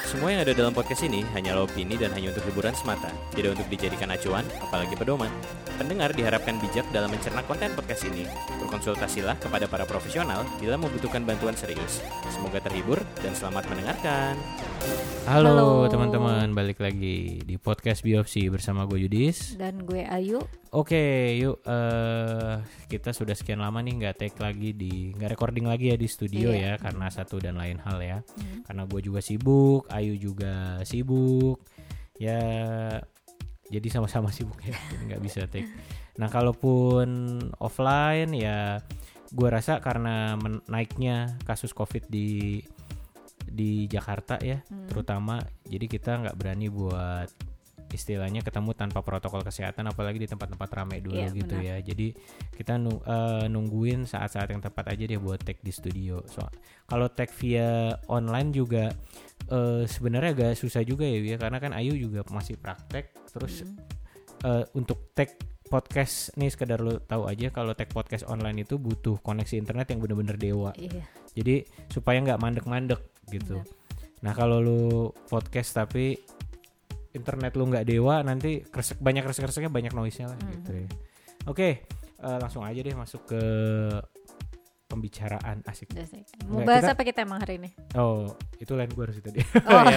Semua yang ada dalam podcast ini hanyalah opini dan hanya untuk hiburan semata, tidak untuk dijadikan acuan, apalagi pedoman. Pendengar diharapkan bijak dalam mencerna konten podcast ini. Berkonsultasilah kepada para profesional bila membutuhkan bantuan serius. Semoga terhibur dan selamat mendengarkan. Halo teman-teman, balik lagi di podcast Biopsi bersama gue Yudis dan gue Ayu. Oke, yuk kita sudah sekian lama nih nggak recording lagi ya di studio ya karena satu dan lain hal ya. Karena gue juga sibuk, Ayu juga sibuk, ya jadi sama-sama sibuk ya, nggak bisa take. Nah kalaupun offline ya, gue rasa karena naiknya kasus COVID di Jakarta ya, terutama, jadi kita nggak berani buat istilahnya ketemu tanpa protokol kesehatan, apalagi di tempat-tempat ramai dulu gitu benar. Ya. Jadi kita nungguin saat-saat yang tepat aja deh buat take di studio. Kalau take via online juga sebenarnya agak susah juga ya, karena kan Ayu juga masih praktek. Terus untuk take podcast nih, sekedar lo tahu aja, kalau take podcast online itu butuh koneksi internet yang benar-benar dewa. Jadi supaya nggak mandek-mandek gitu. Nah kalau lu podcast tapi internet lu nggak dewa, nanti banyak kresek-kreseknya, banyak noise-nya lah gitu ya. Oke, langsung aja deh masuk ke pembicaraan asik. Mau bahas apa kita emang hari ini? Oh, itu lain gue harus tadi.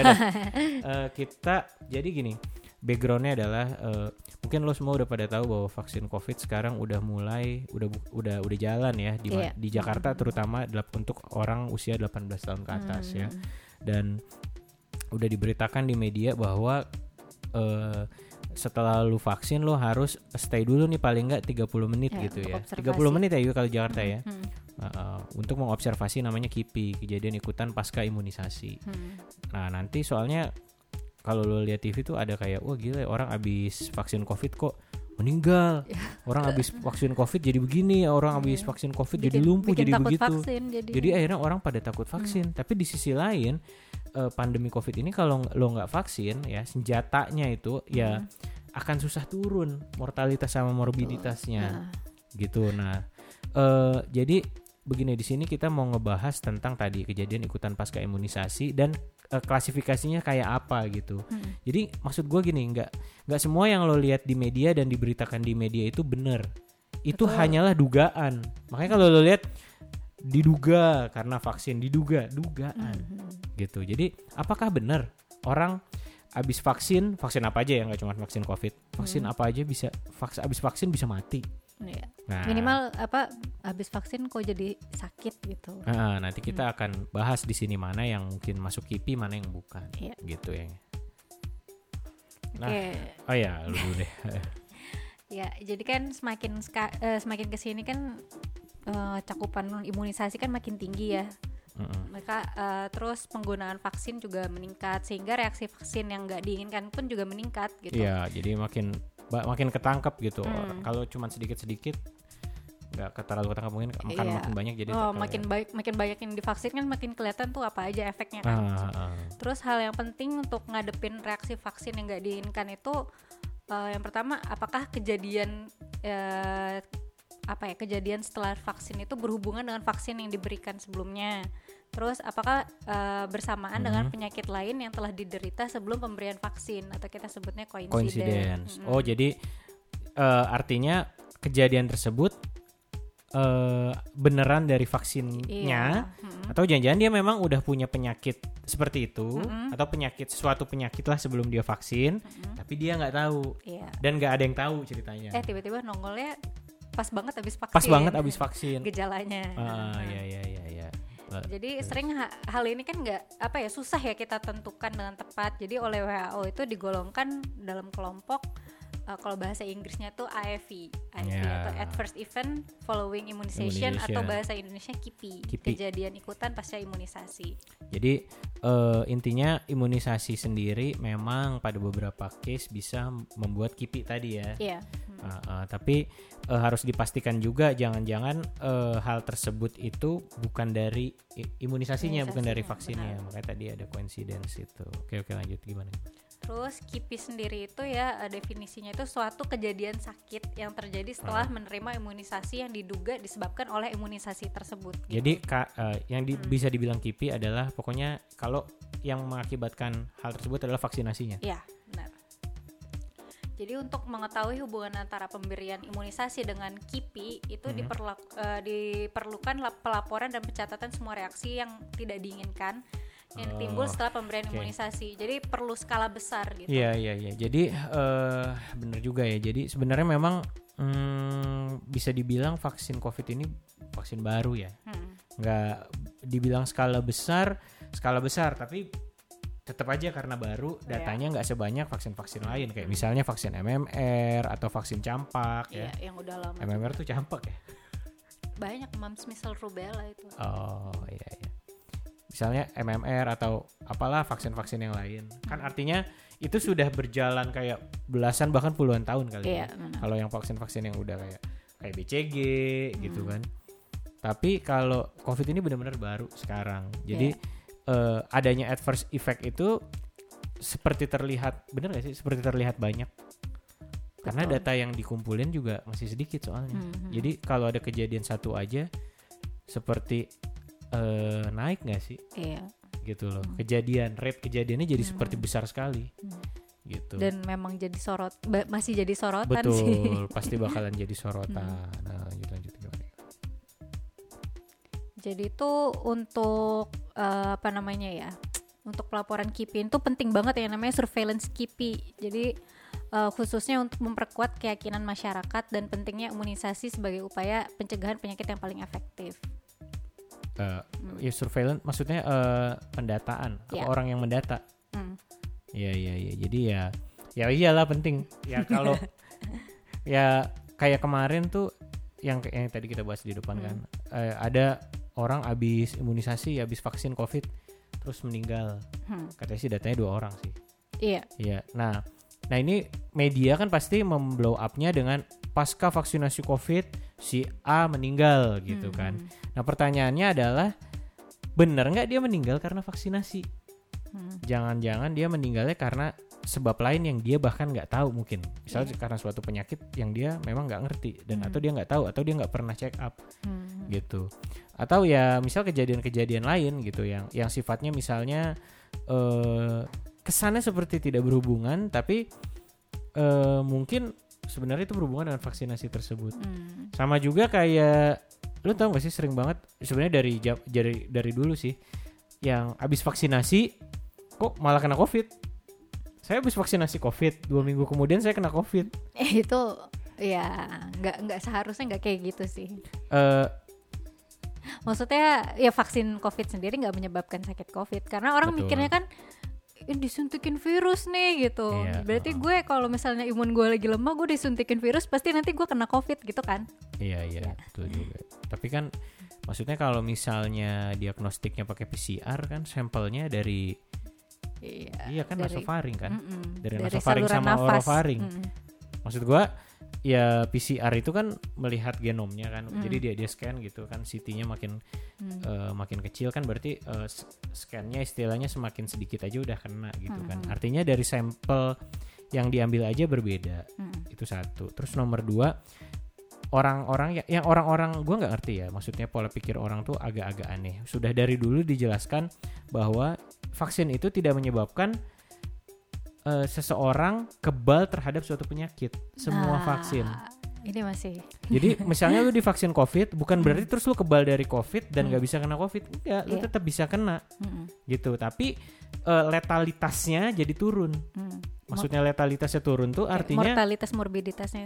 Kita jadi gini, backgroundnya adalah mungkin lo semua udah pada tahu bahwa vaksin COVID sekarang udah jalan ya di Jakarta, terutama untuk orang usia 18 tahun ke atas ya. Dan udah diberitakan di media bahwa setelah lu vaksin lu harus stay dulu nih paling enggak 30 menit gitu ya. Observasi. 30 menit ya kalau Jakarta ya. Untuk mengobservasi, namanya KIPI, kejadian ikutan pasca imunisasi. Nah, nanti soalnya kalau lu lihat TV tuh ada kayak, wah gila, orang abis vaksin COVID kok meninggal. Orang abis vaksin COVID jadi begini, orang abis vaksin COVID jadi lumpuh, jadi begitu. Jadi akhirnya orang pada takut vaksin. Tapi di sisi lain, pandemi COVID ini kalau lo nggak vaksin ya, senjatanya itu ya akan susah turun mortalitas sama morbiditasnya gitu. Nah jadi begini, di sini kita mau ngebahas tentang tadi kejadian ikutan pasca imunisasi dan klasifikasinya kayak apa gitu. Jadi maksud gue gini, nggak semua yang lo lihat di media dan diberitakan di media itu benar. Itu hanyalah dugaan. Makanya kalau lo lihat diduga karena vaksin, dugaan gitu. Jadi apakah benar orang abis vaksin apa aja ya, nggak cuma vaksin COVID, vaksin apa aja bisa abis vaksin bisa mati? Nah, minimal habis vaksin kok jadi sakit gitu. Nanti kita akan bahas di sini mana yang mungkin masuk KIPI, mana yang bukan, gitu ya. Nah, lu dulu deh. Ya, jadi kan semakin kesini kan cakupan imunisasi kan makin tinggi ya. Maka terus penggunaan vaksin juga meningkat, sehingga reaksi vaksin yang nggak diinginkan pun juga meningkat gitu. Iya, jadi makin ketangkep gitu. Kalau cuma sedikit nggak terlalu ketangkep, mungkin makin banyak jadi makin banyak yang divaksin kan makin kelihatan tuh apa aja efeknya kan. Terus hal yang penting untuk ngadepin reaksi vaksin yang nggak diinginkan itu, yang pertama, apakah kejadian setelah vaksin itu berhubungan dengan vaksin yang diberikan sebelumnya. Terus apakah bersamaan dengan penyakit lain yang telah diderita sebelum pemberian vaksin, atau kita sebutnya coincidence. Oh, jadi artinya kejadian tersebut beneran dari vaksinnya, atau jangan-jangan dia memang udah punya penyakit seperti itu, atau suatu penyakit lah sebelum dia vaksin, tapi dia nggak tahu, dan nggak ada yang tahu ceritanya. Tiba-tiba nongolnya pas banget abis vaksin gejalanya. Iya. Jadi sering hal ini kan susah ya kita tentukan dengan tepat. Jadi oleh WHO itu digolongkan dalam kelompok, kalau bahasa Inggrisnya tuh AFI atau Adverse Event Following Immunization, atau bahasa Indonesia KIPI, kejadian ikutan pasca imunisasi. Jadi intinya imunisasi sendiri memang pada beberapa case bisa membuat KIPI tadi ya. Tapi harus dipastikan juga jangan-jangan hal tersebut itu bukan dari imunisasinya, bukan dari vaksinnya. Makanya tadi ada coincidence itu. Oke, lanjut gimana? Terus KIPI sendiri itu ya definisinya itu suatu kejadian sakit yang terjadi setelah menerima imunisasi yang diduga disebabkan oleh imunisasi tersebut. Jadi yang bisa dibilang KIPI adalah pokoknya kalau yang mengakibatkan hal tersebut adalah vaksinasinya. Iya, benar. Jadi untuk mengetahui hubungan antara pemberian imunisasi dengan KIPI itu diperlukan pelaporan dan pencatatan semua reaksi yang tidak diinginkan yang timbul setelah pemberian imunisasi. Jadi perlu skala besar gitu. Iya. Jadi benar juga ya. Jadi sebenarnya memang bisa dibilang vaksin COVID ini vaksin baru ya. Nggak dibilang skala besar, tapi tetap aja karena baru datanya nggak sebanyak vaksin-vaksin lain kayak misalnya vaksin MMR atau vaksin campak ya. Yang udah lama. MMR tuh campak ya. Banyak mumps, measles, rubella itu. Oh iya. Misalnya MMR atau apalah vaksin-vaksin yang lain. Kan artinya itu sudah berjalan kayak belasan bahkan puluhan tahun kali ya. Kalau yang vaksin-vaksin yang udah kayak BCG gitu kan. Tapi kalau COVID ini benar-benar baru sekarang. Jadi adanya adverse effect itu seperti terlihat, benar gak sih? Seperti terlihat banyak. Karena data yang dikumpulin juga masih sedikit soalnya. Jadi kalau ada kejadian satu aja seperti naik nggak sih? Iya. Gitu loh. Rate kejadiannya jadi seperti besar sekali. Gitu. Dan memang jadi masih jadi sorotan. Betul, sih. pasti bakalan jadi sorotan. Nah, lanjut gimana? Jadi itu untuk untuk pelaporan KIPI itu penting banget yang namanya surveillance KIPI. Jadi khususnya untuk memperkuat keyakinan masyarakat dan pentingnya imunisasi sebagai upaya pencegahan penyakit yang paling efektif. Surveillance maksudnya pendataan apa orang yang mendata. Iya. Jadi ya iyalah penting. Ya kalau ya kayak kemarin tuh yang tadi kita bahas di depan kan. Ada orang habis imunisasi, habis vaksin COVID terus meninggal. Katanya sih datanya 2 orang sih. Iya. Nah ini media kan pasti memblow up-nya dengan pasca vaksinasi COVID si A meninggal gitu kan. Nah pertanyaannya adalah benar nggak dia meninggal karena vaksinasi? Jangan-jangan dia meninggalnya karena sebab lain yang dia bahkan nggak tahu mungkin. Misalnya karena suatu penyakit yang dia memang nggak ngerti dan atau dia nggak tahu atau dia nggak pernah check up gitu. Atau ya misal kejadian-kejadian lain gitu yang sifatnya misalnya kesannya seperti tidak berhubungan tapi mungkin sebenarnya itu berhubungan dengan vaksinasi tersebut. Sama juga kayak lu tau gak sih sering banget sebenarnya dari dulu sih yang abis vaksinasi kok malah kena COVID. Saya abis vaksinasi COVID 2 minggu kemudian saya kena COVID. Itu ya nggak seharusnya nggak kayak gitu sih. Maksudnya ya vaksin COVID sendiri nggak menyebabkan sakit COVID karena orang mikirnya kan disuntikin virus nih gitu. Berarti gue kalau misalnya imun gue lagi lemah, gue disuntikin virus pasti nanti gue kena COVID gitu kan. Iya betul juga. Tapi kan maksudnya kalau misalnya diagnostiknya pakai PCR kan sampelnya dari kan nasofaring kan. Dari nasofaring sama orofaring. Maksud gue ya PCR itu kan melihat genomnya kan. Jadi dia scan gitu kan, CT-nya makin kecil kan berarti scan-nya istilahnya semakin sedikit aja udah kena gitu kan. Artinya dari sampel yang diambil aja berbeda. Itu satu. Terus nomor 2, orang-orang gue nggak ngerti ya, maksudnya pola pikir orang tuh agak-agak aneh. Sudah dari dulu dijelaskan bahwa vaksin itu tidak menyebabkan seseorang kebal terhadap suatu penyakit. Semua vaksin. Ini masih. Jadi misalnya lu divaksin COVID, bukan berarti terus lu kebal dari COVID dan gak bisa kena COVID. Enggak, lu tetap bisa kena. Gitu. Tapi letalitasnya jadi turun. Maksudnya letalitasnya turun tuh artinya mortalitas morbiditasnya.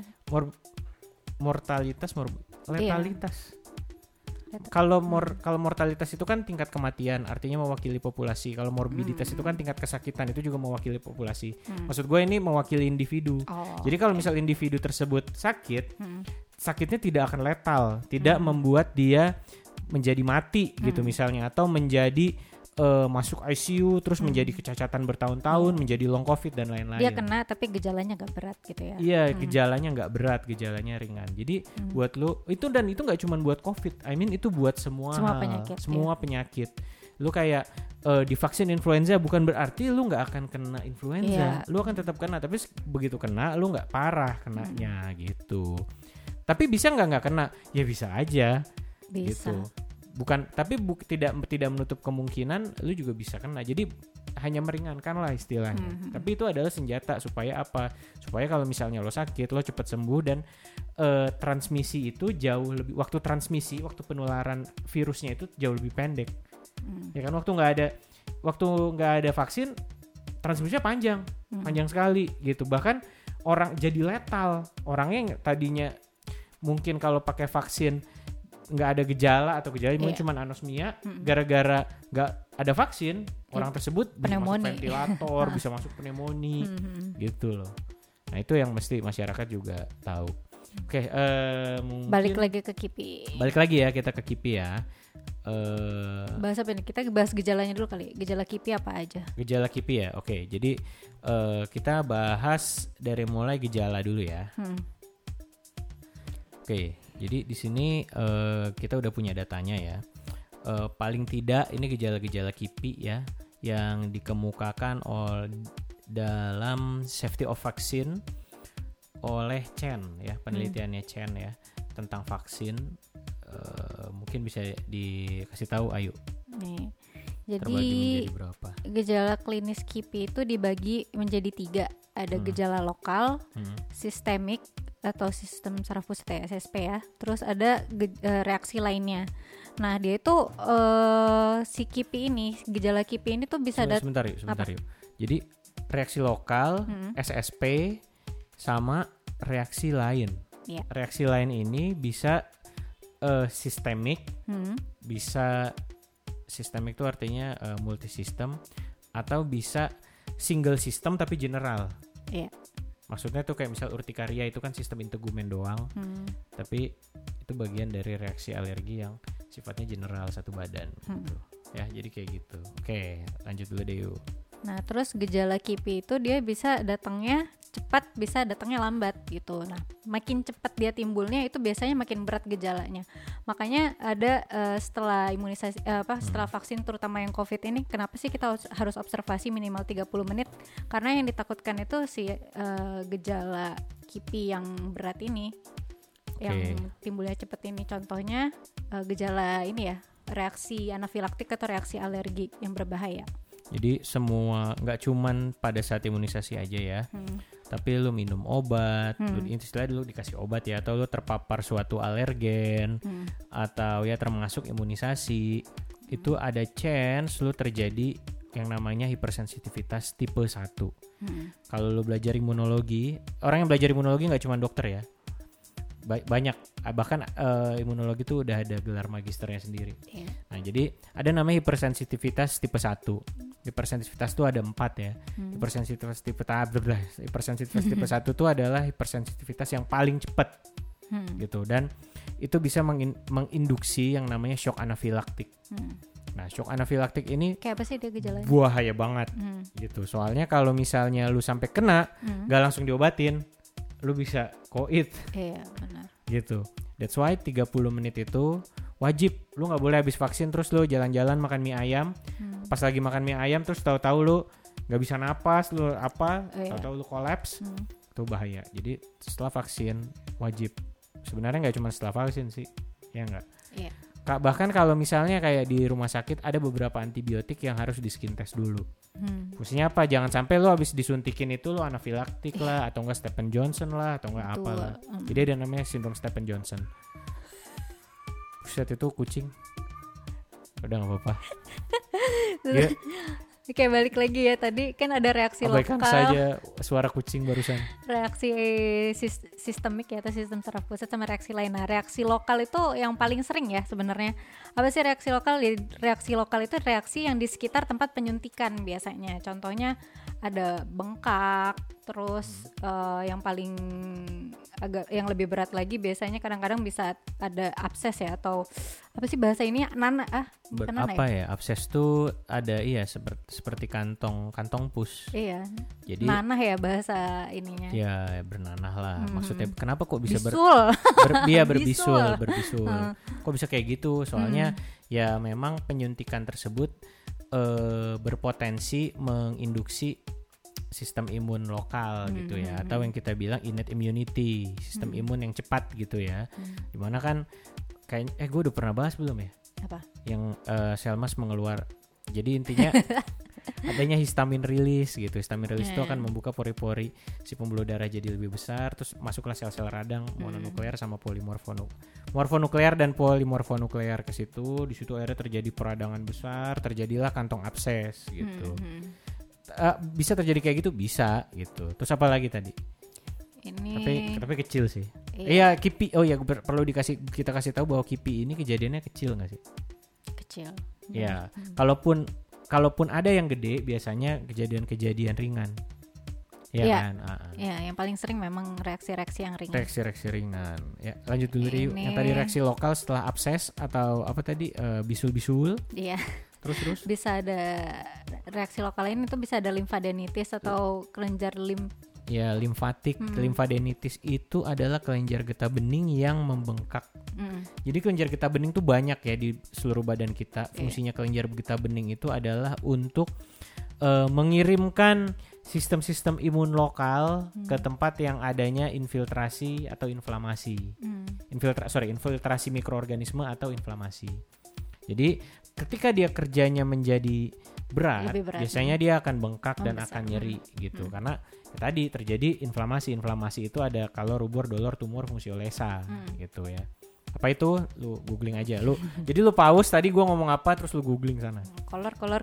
Letalitas. Kalau mortalitas itu kan tingkat kematian, artinya mewakili populasi. Kalau morbiditas itu kan tingkat kesakitan, itu juga mewakili populasi. Maksud gue ini mewakili individu. Jadi kalau misal individu tersebut sakit, sakitnya tidak akan letal, tidak membuat dia menjadi mati gitu misalnya, atau menjadi masuk ICU terus menjadi kecacatan bertahun-tahun, menjadi long COVID dan lain-lain. Dia kena tapi gejalanya gak berat gitu ya. Iya, gejalanya gak berat, gejalanya ringan. Jadi buat lu itu nggak cuma buat COVID, I mean itu buat semua penyakit. Semua penyakit. Lu kayak divaksin influenza bukan berarti lu nggak akan kena influenza. Lu akan tetap kena, tapi begitu kena lu nggak parah kenanya gitu. Tapi bisa nggak kena? Ya bisa aja. Bisa. Gitu. Bukan, tapi tidak menutup kemungkinan lu juga bisa kena. Jadi hanya meringankan lah istilahnya. Tapi itu adalah senjata supaya apa? Supaya kalau misalnya lo sakit, lo cepat sembuh dan transmisi itu jauh lebih, waktu penularan virusnya itu jauh lebih pendek. Ya kan, waktu nggak ada vaksin, transmisinya panjang sekali gitu. Bahkan orang jadi letal. Orangnya yang tadinya mungkin kalau pakai vaksin nggak ada gejala atau gejala mungkin cuma anosmia, gara-gara nggak ada vaksin, orang tersebut bisa masuk ventilator, bisa masuk pneumonia, gitu loh. Nah itu yang mesti masyarakat juga tahu. Oke, mungkin balik lagi ke KIPI. Balik lagi ya kita ke KIPI ya. Bahas apa nih? Kita bahas gejalanya dulu kali. Gejala KIPI apa aja? Gejala KIPI ya. Oke, jadi kita bahas dari mulai gejala dulu ya. Oke, jadi di sini kita udah punya datanya ya. Paling tidak ini gejala-gejala KIPI ya yang dikemukakan dalam Safety of Vaccine oleh Chen ya, penelitiannya Chen ya tentang vaksin. Mungkin bisa dikasih tahu Ayu. Nih. Jadi berapa? Gejala klinis KIPI itu dibagi menjadi 3. Ada gejala lokal, sistemik atau sistem saraf pusat SSP ya. Terus ada reaksi lainnya. Nah, dia itu si KIPI ini, gejala KIPI ini tuh bisa sebentar yuk. Jadi reaksi lokal, SSP sama reaksi lain. Yeah. Reaksi lain ini bisa sistemik, bisa sistemik itu artinya multisistem, atau bisa single system tapi general. Yeah. Maksudnya tuh kayak misal urtikaria itu kan sistem integumen doang, tapi itu bagian dari reaksi alergi yang sifatnya general satu badan. Gitu. Ya, jadi kayak gitu. Oke, lanjut dulu deh yuk. Nah, terus gejala KIPI itu dia bisa datangnya cepat, bisa datangnya lambat gitu. Nah, makin cepat dia timbulnya itu biasanya makin berat gejalanya. Makanya ada setelah imunisasi setelah vaksin terutama yang COVID ini, kenapa sih kita harus observasi minimal 30 menit? Karena yang ditakutkan itu si gejala KIPI yang berat ini. Yang timbulnya cepat ini, contohnya gejala ini ya, reaksi anafilaktik atau reaksi alergi yang berbahaya. Jadi semua, nggak cuman pada saat imunisasi aja ya, tapi lu minum obat, istilahnya dulu dikasih obat ya, atau lu terpapar suatu alergen, atau ya termasuk imunisasi, itu ada chance lu terjadi yang namanya hipersensitivitas tipe 1. Kalau lu belajar imunologi, orang yang belajar imunologi nggak cuma dokter ya, banyak, bahkan imunologi itu udah ada gelar magisternya sendiri. Nah, jadi ada namanya hipersensitivitas tipe 1. Hipersensitivitas itu ada 4 ya. Hipersensitivitas tipe 1 itu adalah hipersensitivitas yang paling cepat. Gitu, dan itu bisa menginduksi yang namanya shock anafilaktik. Nah, shock anafilaktik ini kayak apa sih dia gejalanya? Bahaya banget. Gitu. Soalnya kalau misalnya lu sampai kena, gak langsung diobatin, lu bisa koit. Iya, benar. Gitu. That's why 30 menit itu wajib. Lu gak boleh habis vaksin terus lu jalan-jalan makan mie ayam. Pas lagi makan mie ayam terus tahu-tahu lu gak bisa napas, lu tahu-tahu lu kolaps. Itu bahaya. Jadi setelah vaksin wajib. Sebenarnya gak cuma setelah vaksin sih. Ya enggak? Iya. Bahkan kalau misalnya kayak di rumah sakit ada beberapa antibiotik yang harus di skin test dulu. Fungsinya apa? Jangan sampai lu habis disuntikin itu lu anafilaktik lah, atau enggak Stephen Johnson lah, atau enggak apa lah. Jadi ada namanya sindrom Stephen Johnson. Buset, itu kucing. Udah gak apa-apa. Ya. Oke, balik lagi ya, tadi kan ada reaksi abaikan lokal. saja suara kucing barusan. Reaksi sistemik ya, atau sistem saraf pusat, sama reaksi lain. Nah, reaksi lokal itu yang paling sering ya sebenarnya. Apa sih reaksi lokal? Reaksi lokal itu reaksi yang di sekitar tempat penyuntikan biasanya. Contohnya ada bengkak, terus yang paling agak yang lebih berat lagi biasanya kadang-kadang bisa ada abses ya, atau apa sih bahasa ini, nanah ya? Abses tuh ada seperti kantong pus. Iya. Jadi nanah ya bahasa ininya. Ya bernanah lah. Maksudnya kenapa kok bisa berbisul? Kok bisa kayak gitu? Soalnya ya memang penyuntikan tersebut berpotensi menginduksi sistem imun lokal gitu ya, atau yang kita bilang innate immunity, sistem imun yang cepat gitu ya. Dimana kan kayak gue udah pernah bahas belum ya? Apa? Yang Selmas mengeluar. Jadi intinya adanya histamin release gitu. Histamin release itu akan membuka pori-pori si pembuluh darah jadi lebih besar, terus masuklah sel-sel radang mononuklear sama morfonuklear dan polimorfonuklear ke situ. Di situ akhirnya terjadi peradangan besar, terjadilah kantong abses gitu. Bisa terjadi kayak gitu, bisa gitu. Terus apa lagi tadi? Ini tapi kecil sih. Iya, KIPI. Oh ya, perlu kita kasih tahu bahwa KIPI ini kejadiannya kecil nggak sih? Kecil. Ya, kalaupun ada yang gede, biasanya kejadian ringan. Ya kan? Ya, yang paling sering memang reaksi-reaksi yang ringan. Reaksi-reaksi ringan. Ya, lanjut dulu deh. Yang tadi reaksi lokal setelah abses atau apa tadi? Bisul-bisul. Iya. Terus bisa ada reaksi lokal ini tuh, bisa ada limfadenitis atau kelenjar ya, limfatik. Limfadenitis itu adalah kelenjar getah bening yang membengkak. Jadi kelenjar getah bening tuh banyak ya di seluruh badan kita. Fungsinya kelenjar getah bening itu adalah untuk mengirimkan sistem-sistem imun lokal ke tempat yang adanya infiltrasi atau inflamasi. Infiltrasi mikroorganisme atau inflamasi. Jadi ketika dia kerjanya menjadi berat biasanya dia akan bengkak dan akan nyeri gitu. Karena tadi terjadi inflamasi itu ada kalau rubor, dolor, tumor, fungsiolesa gitu ya. Apa itu? Lu googling aja lu. Jadi lu pause tadi gua ngomong apa terus lu googling sana. Kolor. Kolor,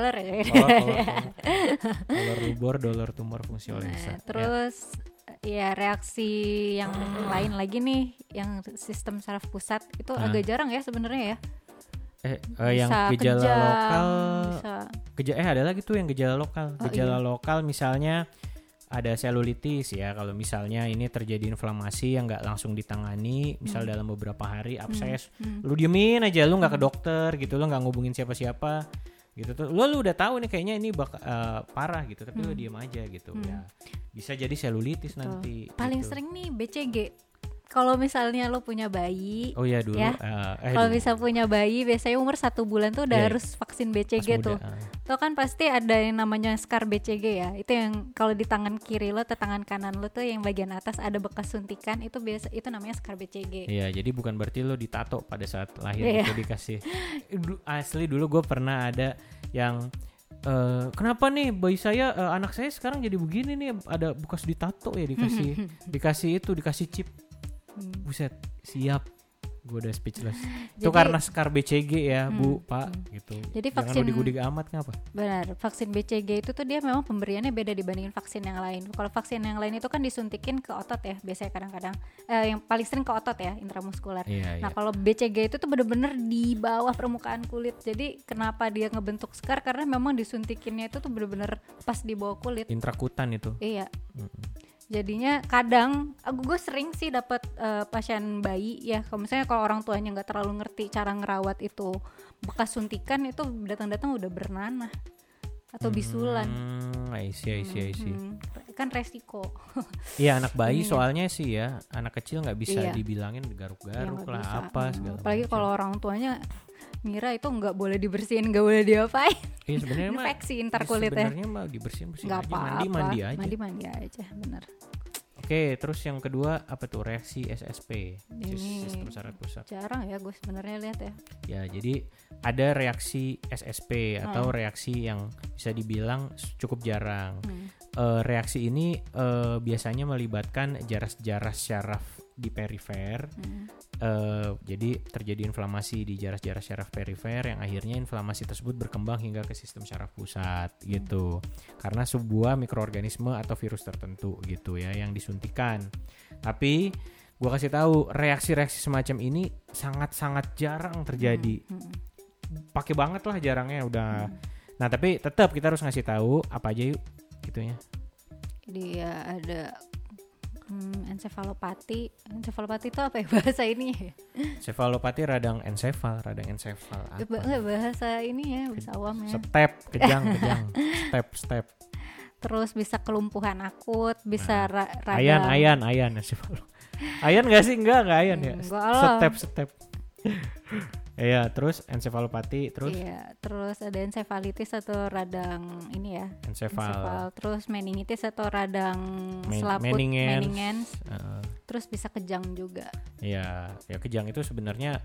rubor, dolor, tumor, fungsiolesa. Terus ya reaksi yang lain lagi nih, yang sistem saraf pusat itu agak jarang ya sebenarnya ya. Yang gejala kejang, lokal bisa. Ada lagi tuh yang gejala lokal. Lokal misalnya ada selulitis ya. Kalau misalnya ini terjadi inflamasi yang nggak langsung ditangani, misal dalam beberapa hari abses, lu diemin aja, lu nggak ke dokter gitu, lu nggak ngubungin siapa-siapa gitu tuh, lu udah tahu nih kayaknya ini parah gitu, tapi lu diem aja gitu ya. Bisa jadi selulitis nanti. Paling gitu. sering nih BCG. Kalau misalnya lo punya bayi, oh ya dulu. Ya, kalau bisa punya bayi, biasanya umur 1 bulan tuh udah harus vaksin BCG tuh. Tuh kan pasti ada yang namanya scar BCG ya. Itu yang kalau di tangan kiri lo atau tangan kanan lo tuh yang bagian atas ada bekas suntikan, itu namanya scar BCG. Iya, jadi bukan berarti lo ditato pada saat lahir itu dikasih. Asli dulu gue pernah ada yang kenapa nih bayi saya, anak saya sekarang jadi begini nih, ada bekas ditato ya, dikasih chip. Buset, siap, gue udah speechless. Itu karena scar BCG ya, Bu, Pak, gitu. Jadi jangan vaksin gudik-gudik amat, kenapa? Benar, vaksin BCG itu tuh dia memang pemberiannya beda dibandingin vaksin yang lain. Kalau vaksin yang lain itu kan disuntikin ke otot ya, biasanya kadang-kadang yang paling sering ke otot ya, intramuskuler. Nah kalau BCG itu tuh bener-bener di bawah permukaan kulit. Jadi kenapa dia ngebentuk scar? Karena memang disuntikinnya itu tuh bener-bener pas di bawah kulit. Intrakutan itu. Iya. Jadinya kadang gue sering sih dapat pasien bayi ya, kalau misalnya kalau orang tuanya nggak terlalu ngerti cara ngerawat itu, bekas suntikan itu datang-datang udah bernanah atau bisulan. I see. Kan resiko. Iya, anak bayi soalnya sih ya, anak kecil nggak bisa dibilangin garuk-garuk lah bisa. Apa segala. Apalagi kalau orang tuanya ngira itu nggak boleh dibersihin, nggak boleh diapain. Iya sebenarnya infeksi ntar kulitnya. Sebenarnya mah dibersihin nggak aja, mandi aja. Bener. Oke, terus yang kedua apa tuh, reaksi SSP, sistem saraf pusat. Jarang ya gue sebenarnya lihat ya. Ya, jadi ada reaksi SSP atau reaksi yang bisa dibilang cukup jarang. Reaksi ini biasanya melibatkan jaras-jaras syaraf di perifer. Jadi terjadi inflamasi di jaras-jaras syaraf perifer yang akhirnya inflamasi tersebut berkembang hingga ke sistem syaraf pusat gitu. Karena sebuah mikroorganisme atau virus tertentu gitu ya yang disuntikan. Tapi gua kasih tahu, reaksi-reaksi semacam ini sangat-sangat jarang terjadi. Pakai banget lah jarangnya udah. Nah, tapi tetap kita harus ngasih tahu apa aja yuk gitunya. Jadi ya ada Ensefalopati itu apa ya bahasa ini? Ensefalopati radang ensefal. Enggak bahasa ini ya, bahasa awam ya. Kejang. Step. Terus bisa kelumpuhan akut, bisa radang. Ayan ensefalo. Ayan nggak sih? Enggak ayan ya. Step. Iya, terus ensefalopati, terus? Iya, terus ada ensefalitis atau radang ini ya. Ensefal. Terus meningitis atau radang selaput, meningens. Terus bisa kejang juga. Iya, ya kejang itu sebenarnya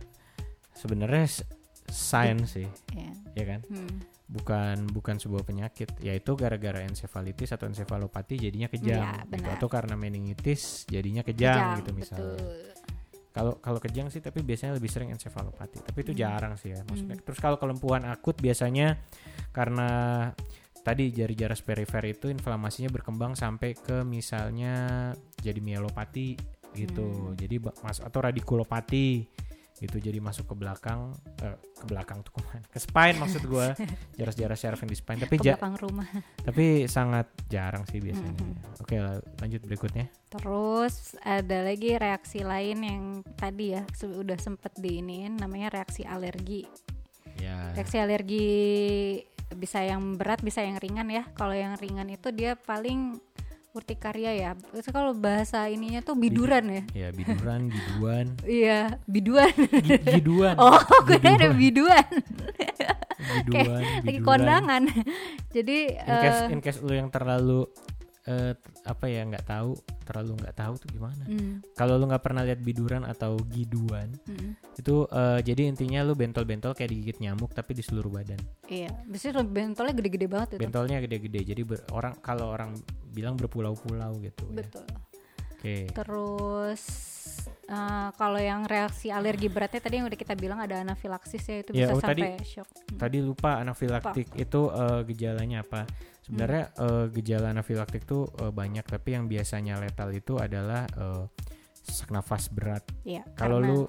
sains sih. Iya. Ya kan? Bukan sebuah penyakit, yaitu gara-gara ensefalitis atau ensefalopati jadinya kejang, gitu. Atau karena meningitis jadinya kejang gitu misalnya. Kalau kejang sih, tapi biasanya lebih sering ensefalopati, tapi itu jarang sih ya maksudnya. Terus kalau kelumpuhan akut biasanya karena tadi jari-jari perifer itu inflamasinya berkembang sampai ke misalnya jadi mielopati gitu, jadi atau radikulopati gitu, jadi masuk ke belakang tuh kemana? Ke spine maksud gue, jaras-jaras syaraf yang di spine, tapi belakang rumah. Tapi sangat jarang sih biasanya. Oke, lanjut berikutnya. Terus ada lagi reaksi lain yang tadi ya udah sempet diiniin, namanya reaksi alergi. Ya. Reaksi alergi bisa yang berat, bisa yang ringan ya. Kalau yang ringan itu dia paling urtikaria ya. Itu kalau bahasa ininya tuh biduran ya. Iya, biduran, giduan. Iya, biduan. Giduan. Oh, gue ada biduan. Biduan. Lagi kondangan. Jadi in case lu yang terlalu nggak tahu tuh gimana. Kalau lu nggak pernah lihat biduran atau giduan, itu jadi intinya lu bentol-bentol kayak digigit nyamuk tapi di seluruh badan. Iya, biasanya bentolnya gede-gede banget itu. Bentolnya gede-gede, jadi kalau orang bilang berpulau-pulau gitu. Betul. Ya. Oke. Terus kalau yang reaksi alergi beratnya tadi yang udah kita bilang ada anafilaksis ya, itu bisa sampai shock. Tadi lupa anafilaktik itu gejalanya apa? Sebenarnya gejala anafilaktik itu banyak, tapi yang biasanya letal itu adalah sesak nafas berat. Iya. Kalau lu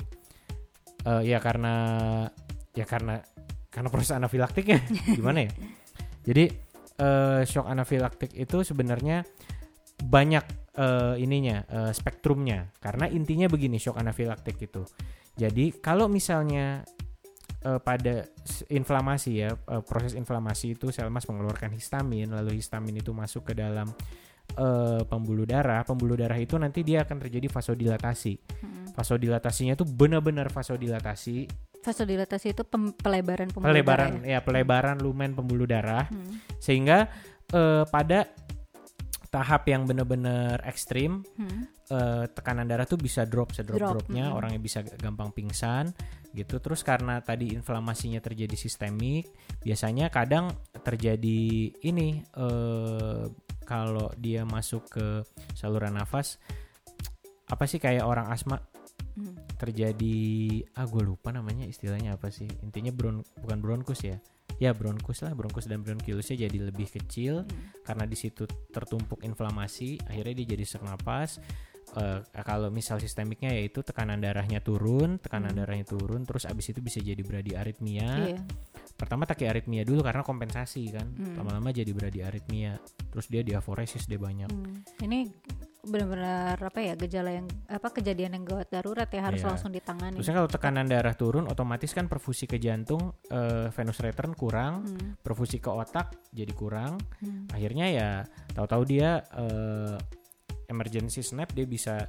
karena proses anafilaktiknya gimana ya? Jadi shock anafilaktik itu sebenarnya banyak spektrumnya, karena intinya begini shock anafilaktik itu. Jadi kalau misalnya pada inflamasi ya, proses inflamasi itu sel mas mengeluarkan histamin, lalu histamin itu masuk ke dalam pembuluh darah itu nanti dia akan terjadi vasodilatasi. Vasodilatasinya itu benar-benar vasodilatasi. Vasodilatasi itu pelebaran pembuluh darah ya? Pelebaran lumen pembuluh darah, sehingga pada tahap yang benar-benar ekstrim, tekanan darah tuh bisa dropnya, orangnya bisa gampang pingsan gitu. Terus karena tadi inflamasinya terjadi sistemik, biasanya kadang terjadi ini kalau dia masuk ke saluran nafas, apa sih kayak orang asma, terjadi gue lupa namanya istilahnya apa sih, intinya bukan bronkus ya. Ya bronkus dan bronkilusnya jadi lebih kecil karena di situ tertumpuk inflamasi, akhirnya dia jadi sesak napas. Kalau misal sistemiknya yaitu tekanan darahnya turun, terus abis itu bisa jadi bradiaritmia. Pertama takiaritmia dulu karena kompensasi kan, lama-lama jadi bradiaritmia, terus dia diaforesis dia banyak. Ini benar-benar kejadian yang gawat darurat ya, harus langsung ditangani. Terusnya kalau tekanan darah turun, otomatis kan perfusi ke jantung, venous return kurang, perfusi ke otak jadi kurang. Akhirnya ya tahu-tahu dia emergency snap, dia bisa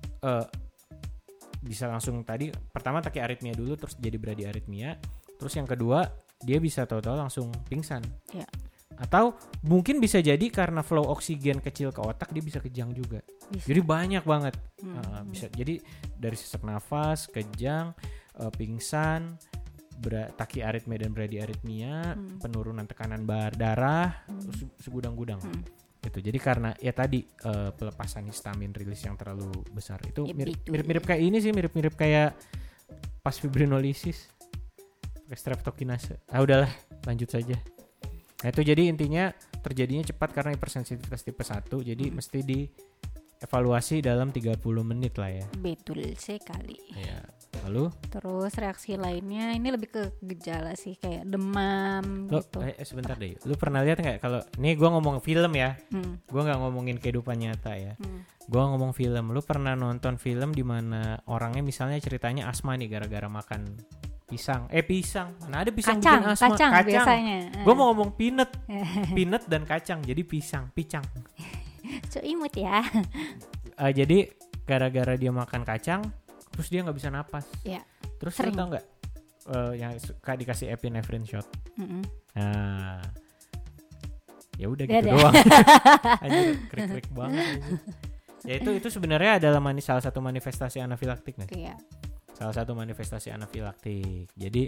langsung tadi pertama takiaritmia dulu, terus jadi bradiaritmia, terus yang kedua dia bisa tahu-tahu langsung pingsan. Ya. Atau mungkin bisa jadi karena flow oksigen kecil ke otak dia bisa kejang juga. Jadi banyak banget. Bisa jadi dari sesak nafas, kejang, pingsan, takiaritmia dan bradiaritmia, penurunan tekanan darah, segudang-gudang. Gitu. Jadi karena ya tadi pelepasan histamin rilis yang terlalu besar itu mirip-mirip kayak ini sih, mirip-mirip kayak pas fibrinolisis, streptokinase. Udahlah, lanjut saja. Nah itu jadi intinya terjadinya cepat karena hipersensitivitas tipe 1, jadi mesti dievaluasi dalam 30 menit lah ya. Betul sekali. Ya. Lalu? Terus reaksi lainnya ini lebih ke gejala sih, kayak demam gitu. Sebentar deh. Lu pernah lihat nggak kalau ini gue ngomong film ya? Gue nggak ngomongin kehidupan nyata ya. Gue ngomong film. Lu pernah nonton film di mana orangnya misalnya ceritanya asma nih gara-gara makan pisang. Mana ada pisang bikin asma? Kacang biasanya. Gue mau ngomong peanut dan kacang. Jadi picang. So imut ya. Jadi gara-gara dia makan kacang, terus dia nggak bisa napas. Iya. Terus lu tau nggak yang suka dikasih epinefrin shot? Nah, ya udah gitu doang. Anjir, krik-krik banget. Ya itu sebenarnya adalah salah satu manifestasi anafilaktik nih. Iya. Salah satu manifestasi anafilaktik. Jadi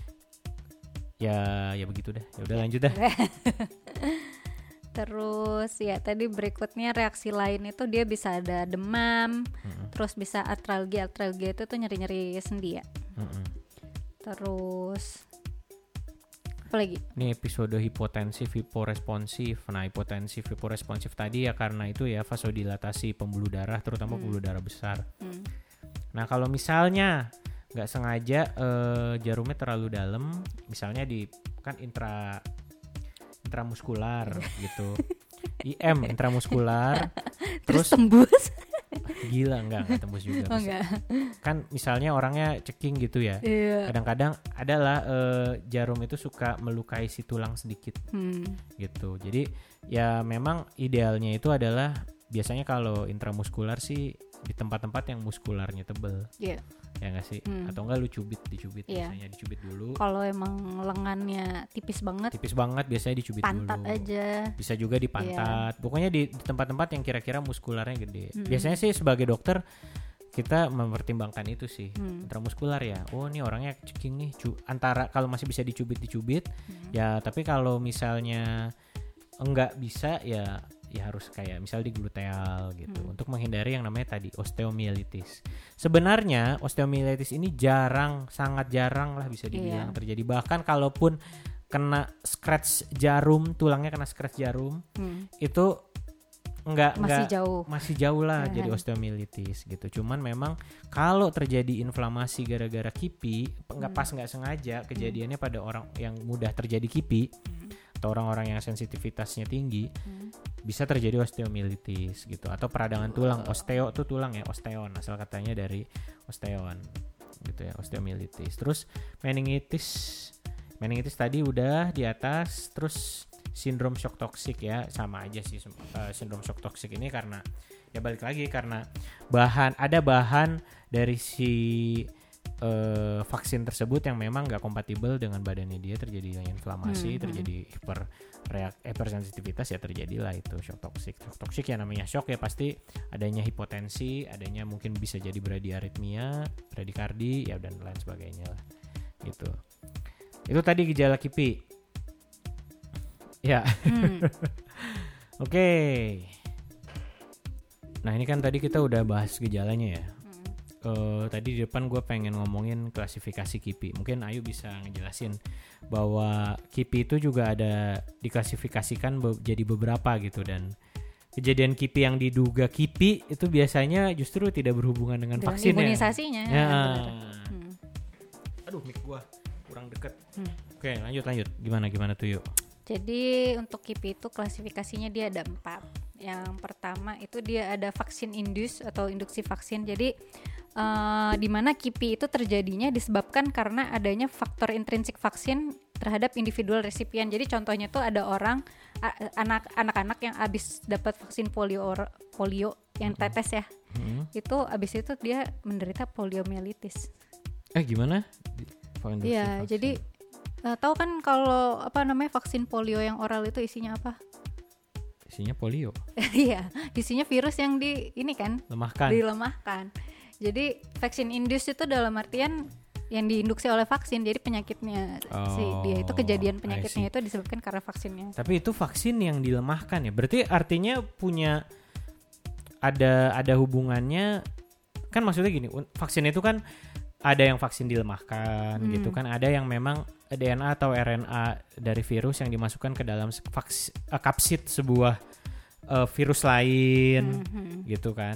ya begitu dah. Ya udah lanjut dah. Terus ya tadi berikutnya reaksi lain itu dia bisa ada demam, terus bisa artralgia itu tuh nyeri-nyeri sendi ya. Terus apa lagi? Ini episode hipotensif, hiporesponsif. Nah hipotensif, hiporesponsif tadi ya karena itu ya vasodilatasi pembuluh darah, terutama pembuluh darah besar. Nah kalau misalnya nggak sengaja jarumnya terlalu dalam, misalnya di kan intramuskular gitu. IM intramuskular terus tembus. Gila enggak tembus juga. Enggak. Kan misalnya orangnya ceking gitu ya. Kadang-kadang adalah jarum itu suka melukai si tulang sedikit. Gitu. Jadi ya memang idealnya itu adalah biasanya kalau intramuskular sih di tempat-tempat yang muskularnya tebel. Iya. Ya nggak sih? Atau enggak lu dicubit biasanya dicubit dulu. Kalau emang lengannya tipis banget biasanya dicubit pantat dulu. aja. Bisa juga di pantat. Pokoknya di tempat-tempat yang kira-kira muskularnya gede. Biasanya sih sebagai dokter kita mempertimbangkan itu sih. Intramuskular ya. Oh, ini orangnya ceking nih. Antara kalau masih bisa dicubit. Ya, tapi kalau misalnya enggak bisa ya harus kayak misal di gluteal gitu untuk menghindari yang namanya tadi osteomyelitis. Sebenarnya osteomyelitis ini sangat jarang lah bisa dibilang terjadi. Bahkan kalaupun kena scratch jarum, tulangnya kena scratch jarum, itu masih jauh lah jadi osteomyelitis gitu. Cuman memang kalau terjadi inflamasi gara-gara kipi, nggak sengaja kejadiannya pada orang yang mudah terjadi kipi atau orang-orang yang sensitivitasnya tinggi, bisa terjadi osteomyelitis gitu atau peradangan tulang. Osteo tuh tulang ya, osteon asal katanya dari osteon gitu ya, osteomyelitis. Terus meningitis tadi udah di atas. Terus sindrom shock toksik ya sama aja sih. Sindrom shock toksik ini karena ya balik lagi karena ada bahan dari si vaksin tersebut yang memang nggak kompatibel dengan badannya dia, terjadi inflamasi, terjadi hypersensitivitas, ya terjadilah itu shock toksik. Shock toksik ya namanya shock ya pasti adanya hipotensi, adanya mungkin bisa jadi bradiaritmia, bradikardi ya dan lain sebagainya lah gitu. Itu tadi gejala kipi ya. Oke. Nah ini kan tadi kita udah bahas gejalanya ya. Tadi di depan gue pengen ngomongin klasifikasi kipi. Mungkin Ayu bisa ngejelasin bahwa kipi itu juga ada diklasifikasikan jadi beberapa gitu, dan kejadian kipi yang diduga kipi itu biasanya justru tidak berhubungan dengan vaksinnya. Imunisasinya. Ya. Aduh, mic gue kurang deket. Oke, lanjut. Gimana tuh yuk? Jadi untuk kipi itu klasifikasinya dia ada 4. Yang pertama itu dia ada vaksin induce atau induksi vaksin. Jadi di mana kipi itu terjadinya disebabkan karena adanya faktor intrinsik vaksin terhadap individual resipien. Jadi contohnya tuh ada anak-anak yang habis dapat vaksin polio yang tetes ya. Itu habis itu dia menderita poliomyelitis. Gimana? Iya, jadi tahu kan kalau vaksin polio yang oral itu isinya apa? Isinya polio. Iya, isinya virus yang dilemahkan. Jadi vaksin induce itu dalam artian yang diinduksi oleh vaksin. Jadi penyakitnya dia itu kejadian penyakitnya itu disebabkan karena vaksinnya. Tapi itu vaksin yang dilemahkan ya. Berarti artinya punya ada hubungannya. Kan maksudnya gini, vaksin itu kan ada yang vaksin dilemahkan gitu kan, ada yang memang DNA atau RNA dari virus yang dimasukkan ke dalam kapsid sebuah virus lain gitu kan.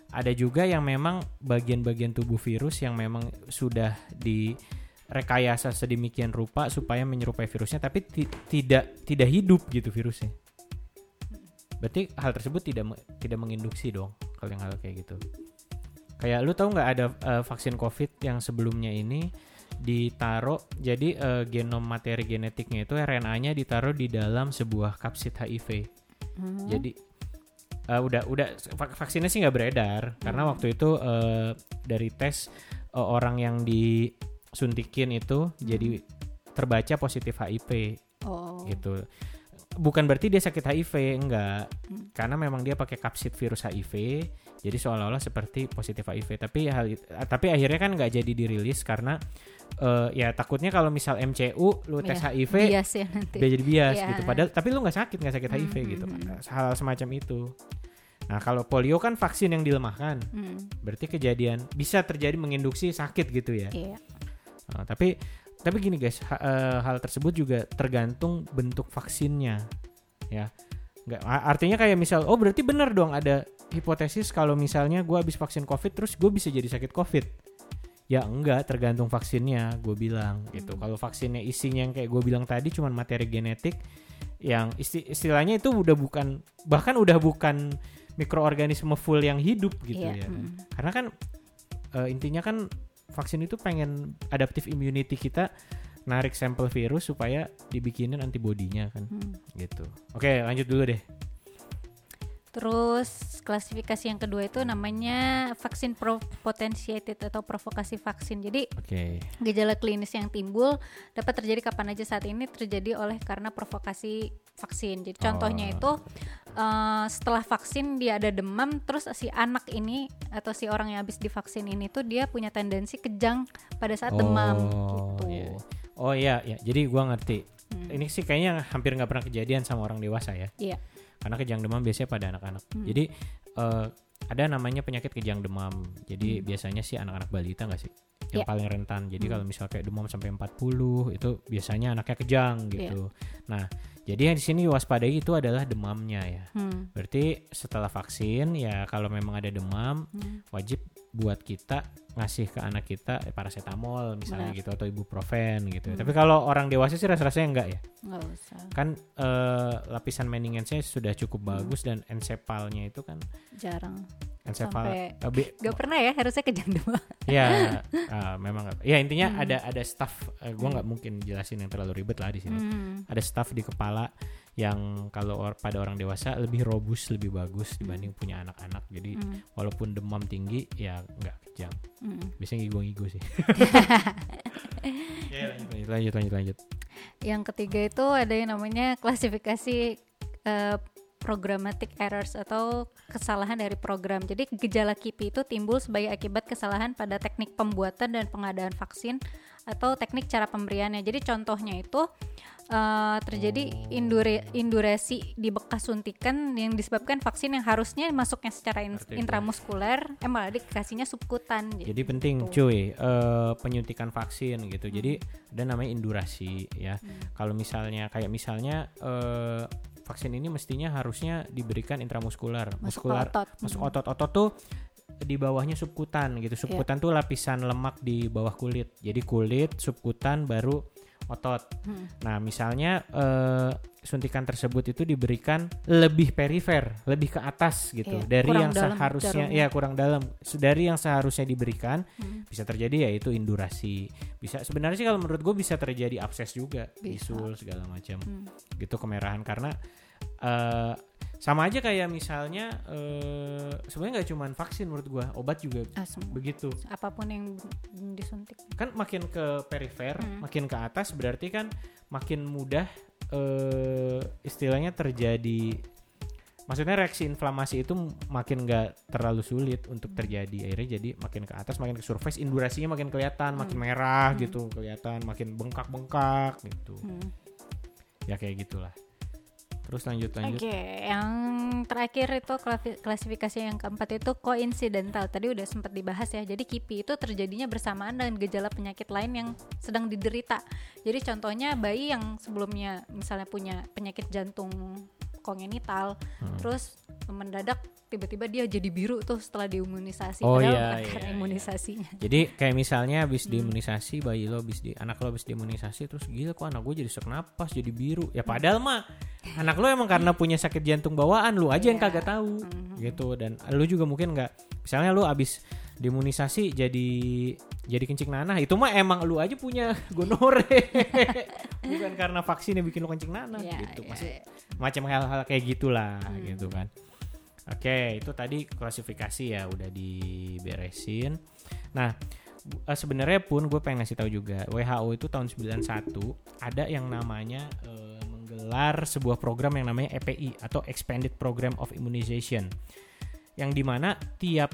ada juga yang memang bagian-bagian tubuh virus yang memang sudah direkayasa sedemikian rupa supaya menyerupai virusnya, tapi tidak hidup gitu virusnya. Berarti hal tersebut tidak menginduksi dong kalau yang hal kayak gitu. Kayak lu tahu nggak ada vaksin COVID yang sebelumnya ini ditaruh, jadi genom materi genetiknya itu RNA-nya ditaruh di dalam sebuah kapsid HIV. Jadi udah vaksinnya sih nggak beredar karena waktu itu dari tes orang yang disuntikin itu jadi terbaca positif HIV gitu. Bukan berarti dia sakit HIV, enggak. Karena memang dia pakai kapsid virus HIV, jadi seolah-olah seperti positif HIV. Tapi akhirnya kan nggak jadi dirilis karena ya takutnya kalau misal MCU lu tes HIV, bias ya nanti. Dia jadi bias gitu. Padahal tapi lu nggak sakit HIV gitu. Hal semacam itu. Nah kalau polio kan vaksin yang dilemahkan, berarti kejadian bisa terjadi menginduksi sakit gitu ya. Nah, tapi gini guys, hal tersebut juga tergantung bentuk vaksinnya, ya. Nggak, artinya kayak misal, berarti benar dong ada hipotesis kalau misalnya gue habis vaksin COVID terus gue bisa jadi sakit COVID. Ya enggak, tergantung vaksinnya, gue bilang gitu. Kalau vaksinnya isinya yang kayak gue bilang tadi cuman materi genetik, yang istilahnya itu udah bukan mikroorganisme full yang hidup gitu ya. Karena kan intinya kan vaksin itu pengen adaptive immunity kita, narik sampel virus supaya dibikinin antibodinya kan, gitu. Oke, lanjut dulu deh. Terus klasifikasi yang kedua itu namanya vaksin potentiated atau provokasi vaksin. Jadi gejala klinis yang timbul dapat terjadi kapan aja saat ini terjadi karena provokasi vaksin. Jadi contohnya itu setelah vaksin dia ada demam, terus si anak ini atau si orang yang habis divaksin ini tuh dia punya tendensi kejang pada saat demam gitu. Iya. Jadi gua ngerti. Ini sih kayaknya hampir nggak pernah kejadian sama orang dewasa ya. Iya. Karena kejang demam biasanya pada anak-anak. Jadi ada namanya penyakit kejang demam. Jadi biasanya sih anak-anak balita nggak sih yang paling rentan. Jadi kalau misal kayak demam sampai 40 itu biasanya anaknya kejang gitu. Nah, jadi yang di sini waspadai itu adalah demamnya ya. Berarti setelah vaksin ya kalau memang ada demam wajib buat kita ngasih ke anak kita paracetamol misalnya gitu atau ibuprofen gitu. Tapi kalau orang dewasa sih rasa-rasanya enggak ya. Enggak usah. Kan lapisan meningensnya sudah cukup bagus dan ensepalnya itu kan jarang. Ensepal gak pernah ya, harusnya kejang demam. Ya, memang ya intinya ada staf. Gue nggak mungkin jelasin yang terlalu ribet lah di sini. Ada staf di kepala yang kalau pada orang dewasa lebih robust, lebih bagus dibanding punya anak-anak. Jadi walaupun demam tinggi ya nggak kejang. Biasanya ngigo sih. Lanjut. Yang ketiga itu ada yang namanya klasifikasi programmatic errors atau kesalahan dari program. Jadi gejala KIPI itu timbul sebagai akibat kesalahan pada teknik pembuatan dan pengadaan vaksin atau teknik cara pemberiannya. Jadi contohnya itu terjadi indurasi di bekas suntikan yang disebabkan vaksin yang harusnya masuknya secara intramuskuler malah dikasihnya subkutan. Jadi penting cuy, penyuntikan vaksin gitu. Jadi ada namanya indurasi ya. Kalau misalnya vaksin ini mestinya harusnya diberikan intramuskular, masuk otot tuh di bawahnya subkutan gitu. Subkutan tuh lapisan lemak di bawah kulit. Jadi kulit, subkutan, baru otot. Nah misalnya suntikan tersebut itu diberikan lebih perifer, lebih ke atas gitu dari yang seharusnya kurang dalam dari yang seharusnya diberikan. Bisa terjadi yaitu indurasi. Bisa sebenarnya sih kalau menurut gue bisa terjadi abses juga, bisul segala macam gitu, kemerahan karena sama aja kayak misalnya sebenarnya nggak cuma vaksin, menurut gue obat juga begitu. Apapun yang disuntik kan makin ke perifer, makin ke atas berarti kan makin mudah istilahnya terjadi. Maksudnya reaksi inflamasi itu makin nggak terlalu sulit untuk terjadi, akhirnya jadi makin ke atas, makin ke surface, indurasinya makin kelihatan, makin merah gitu kelihatan, makin bengkak-bengkak gitu. Ya kayak gitulah. Terus lanjut. Oke, yang terakhir itu klasifikasi yang keempat itu koinsidental. Tadi udah sempat dibahas ya. Jadi KIPI itu terjadinya bersamaan dengan gejala penyakit lain yang sedang diderita. Jadi contohnya bayi yang sebelumnya misalnya punya penyakit jantung kongenital, terus mendadak tiba-tiba dia jadi biru tuh setelah diimunisasi. Padahal karena imunisasinya. Jadi kayak misalnya habis diimunisasi, anak lo habis diimunisasi terus gila kok anak gue jadi sesak napas, jadi biru. Ya padahal mah anak lo emang karena punya sakit jantung bawaan, lu aja yang kagak tahu gitu. Dan lu juga mungkin nggak, misalnya lu habis diimunisasi jadi kencing nanah, itu mah emang lu aja punya gonore. Bukan karena vaksin yang bikin lu kencing nanah gitu. Macam hal-hal kayak gitulah gitu kan. Oke, itu tadi klasifikasi ya udah diberesin. Nah, sebenarnya pun gue pengen ngasih tahu juga, WHO itu tahun 91 ada yang namanya menggelar sebuah program yang namanya EPI atau Expanded Program of Immunization, yang dimana tiap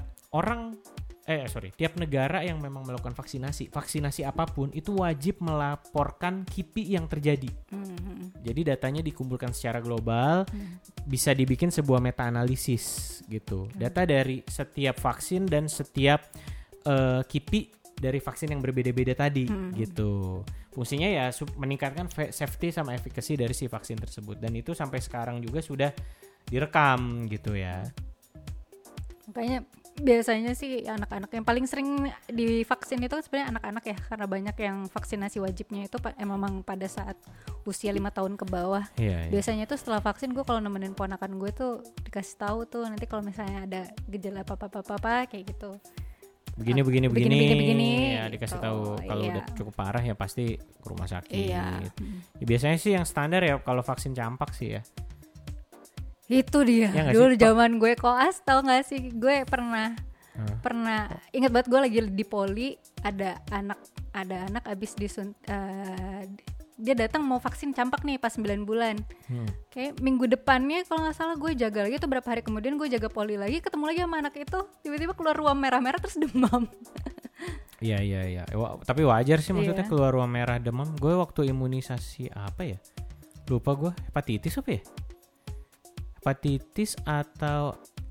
negara yang memang melakukan vaksinasi apapun itu wajib melaporkan KIPI yang terjadi. Jadi datanya dikumpulkan secara global, bisa dibikin sebuah meta-analisis gitu. Data dari setiap vaksin dan setiap KIPI dari vaksin yang berbeda-beda tadi gitu. Fungsinya ya meningkatkan safety sama efficacy dari si vaksin tersebut, dan itu sampai sekarang juga sudah direkam gitu ya. Makanya biasanya sih anak-anak yang paling sering divaksin itu sebenarnya anak-anak ya, karena banyak yang vaksinasi wajibnya itu memang pada saat usia 5 tahun ke bawah. Biasanya tuh setelah vaksin gue kalau nemenin ponakan gue tuh dikasih tahu tuh nanti kalau misalnya ada gejala apa kayak gitu. Begini ya dikasih tahu. Kalau udah cukup parah ya pasti ke rumah sakit. Ya, biasanya sih yang standar ya kalau vaksin campak sih ya. Itu dia. Ya, dulu zaman gue koas, tau gak sih, gue pernah ingat banget gue lagi di poli, ada anak abis dia datang mau vaksin campak nih pas 9 bulan. Kayak minggu depannya kalau nggak salah gue jaga lagi tuh, berapa hari kemudian gue jaga poli lagi, ketemu lagi sama anak itu, tiba-tiba keluar ruam merah-merah terus demam. Iya. Tapi wajar sih maksudnya keluar ruam merah demam. Gue waktu imunisasi apa ya? Lupa gue, hepatitis apa ya? Hepatitis atau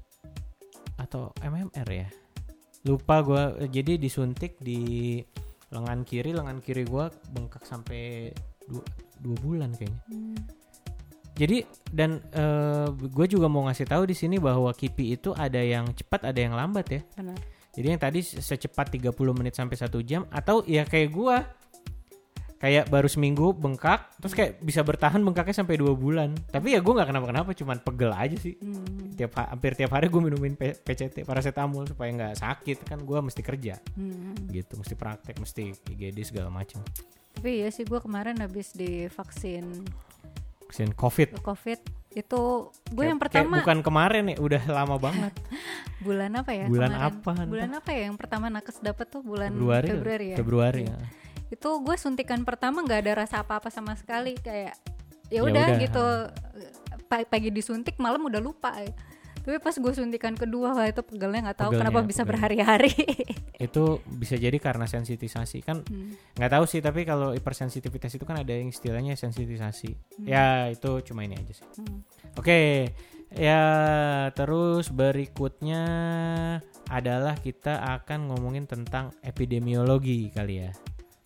MMR ya, lupa gue. Jadi disuntik di lengan kiri gue bengkak sampai 2 bulan kayaknya. Jadi dan gue juga mau ngasih tahu di sini bahwa KIPI itu ada yang cepat ada yang lambat ya. Benar. Jadi yang tadi secepat 30 menit sampai 1 jam, atau ya kayak gue kayak baru seminggu bengkak, terus kayak bisa bertahan bengkaknya sampai 2 bulan. Tapi ya gue nggak kenapa-kenapa, cuman pegel aja sih. Hampir tiap hari gue minumin PCT, paracetamol supaya nggak sakit. Kan gue mesti kerja, gitu, mesti praktek, mesti IGD segala macam. Tapi ya sih gue kemarin habis divaksin COVID itu gue yang pertama. Bukan kemarin ya, udah lama banget. Bulan apa ya? Bulan apa ya yang pertama nakes dapat tuh bulan Februari ya. Itu gue suntikan pertama nggak ada rasa apa-apa sama sekali, kayak ya udah gitu, pagi disuntik malam udah lupa ya. Tapi pas gue suntikan kedua, wah itu pegelnya nggak tahu kenapa bisa berhari-hari. Itu bisa jadi karena sensitisasi kan, nggak tahu sih. Tapi kalau hipersensitivitas itu kan ada yang istilahnya sensitisasi. Ya itu cuma ini aja sih. Oke, ya terus berikutnya adalah kita akan ngomongin tentang epidemiologi kali ya.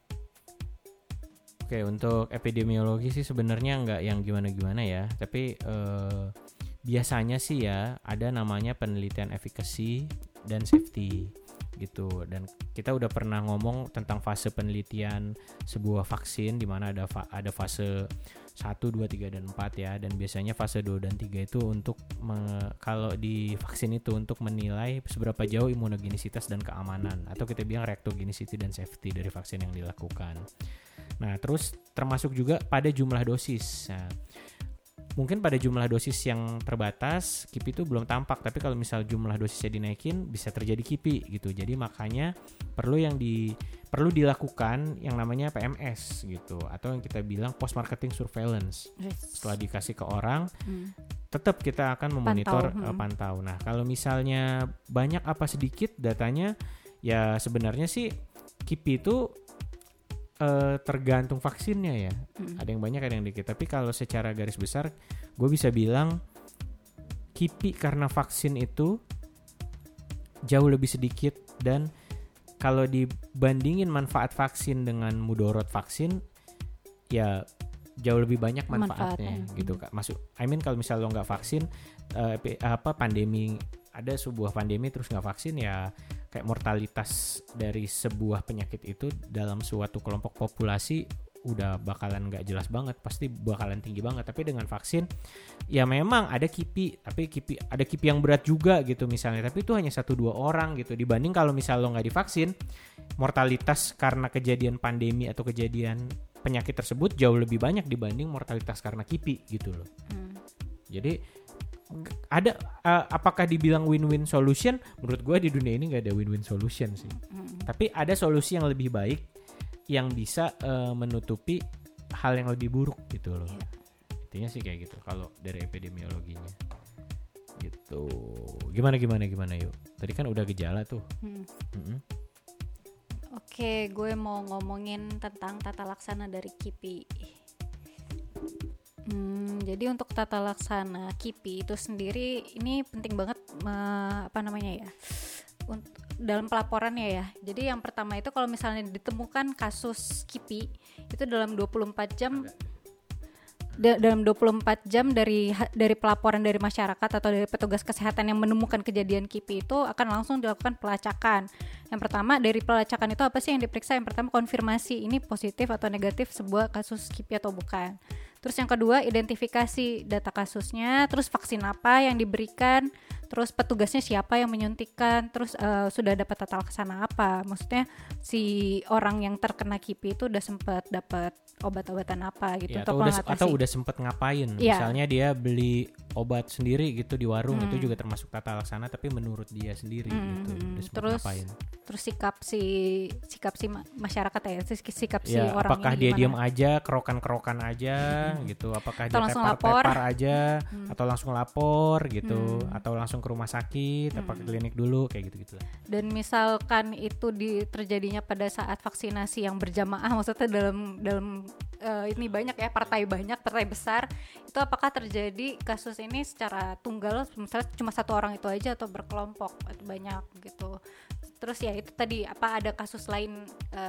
Oke, untuk epidemiologi sih sebenarnya nggak yang gimana-gimana ya, tapi biasanya sih ya ada namanya penelitian efficacy dan safety gitu. Dan kita udah pernah ngomong tentang fase penelitian sebuah vaksin, di mana ada fase 1, 2, 3, dan 4 ya. Dan biasanya fase 2 dan 3 itu untuk kalau di vaksin itu untuk menilai seberapa jauh imunogenisitas dan keamanan, atau kita bilang reactogenicity dan safety dari vaksin yang dilakukan. Nah, terus termasuk juga pada jumlah dosis. Nah, mungkin pada jumlah dosis yang terbatas, KIPI itu belum tampak. Tapi kalau misal jumlah dosisnya dinaikin, bisa terjadi KIPI gitu. Jadi makanya perlu dilakukan yang namanya PMS gitu, atau yang kita bilang post marketing surveillance. Setelah dikasih ke orang, tetap kita akan memonitor pantau. Nah, kalau misalnya banyak apa sedikit datanya, ya sebenarnya sih KIPI itu tergantung vaksinnya ya. Ada yang banyak, ada yang dikit. Tapi kalau secara garis besar gue bisa bilang KIPI karena vaksin itu jauh lebih sedikit. Dan kalau dibandingin manfaat vaksin dengan mudorot vaksin, ya jauh lebih banyak manfaatnya gitu Kak. Kalau misalnya lo nggak vaksin, pandemi, ada sebuah pandemi terus nggak vaksin, ya kayak mortalitas dari sebuah penyakit itu dalam suatu kelompok populasi udah bakalan nggak jelas banget, pasti bakalan tinggi banget. Tapi dengan vaksin ya memang ada tapi ada kipi yang berat juga gitu misalnya, tapi itu hanya 1-2 orang gitu, dibanding kalau misal lo nggak divaksin, mortalitas karena kejadian pandemi atau kejadian penyakit tersebut jauh lebih banyak dibanding mortalitas karena kipi gitu loh. Jadi ada apakah dibilang win-win solution? Menurut gue di dunia ini nggak ada win-win solution sih. Tapi ada solusi yang lebih baik yang bisa menutupi hal yang lebih buruk gitu loh. Intinya sih kayak gitu kalau dari epidemiologinya gitu. Gimana yuk? Tadi kan udah gejala tuh. Oke, gue mau ngomongin tentang tata laksana dari KIPI. Jadi untuk tata laksana KIPI itu sendiri ini penting banget dalam pelaporannya ya. Jadi yang pertama itu kalau misalnya ditemukan kasus KIPI itu dalam 24 jam dari pelaporan dari masyarakat atau dari petugas kesehatan yang menemukan kejadian KIPI itu akan langsung dilakukan pelacakan. Yang pertama dari pelacakan itu apa sih yang diperiksa? Yang pertama konfirmasi ini positif atau negatif sebuah kasus KIPI atau bukan. Terus yang kedua identifikasi data kasusnya, terus vaksin apa yang diberikan, terus petugasnya siapa yang menyuntikkan, terus sudah dapat tata laksana apa. Maksudnya si orang yang terkena KIPI itu udah sempat dapat obat-obatan apa gitu ya, atau udah sempat ngapain. Misalnya dia beli obat sendiri gitu di warung, itu juga termasuk tata laksana tapi menurut dia sendiri gitu. Udah sempat ngapain. Terus sikap si masyarakat ya, sikap si orang apakah ini dia gimana? diam aja, kerokan gitu, apakah atau dia tepar aja, atau langsung lapor gitu, atau langsung ke rumah sakit, apa ke klinik dulu, kayak gitu lah. Dan misalkan itu terjadinya pada saat vaksinasi yang berjamaah, maksudnya dalam ini banyak ya, partai besar, itu apakah terjadi kasus ini secara tunggal, misalnya cuma satu orang itu aja atau berkelompok atau banyak gitu. Terus ya itu tadi ada kasus lain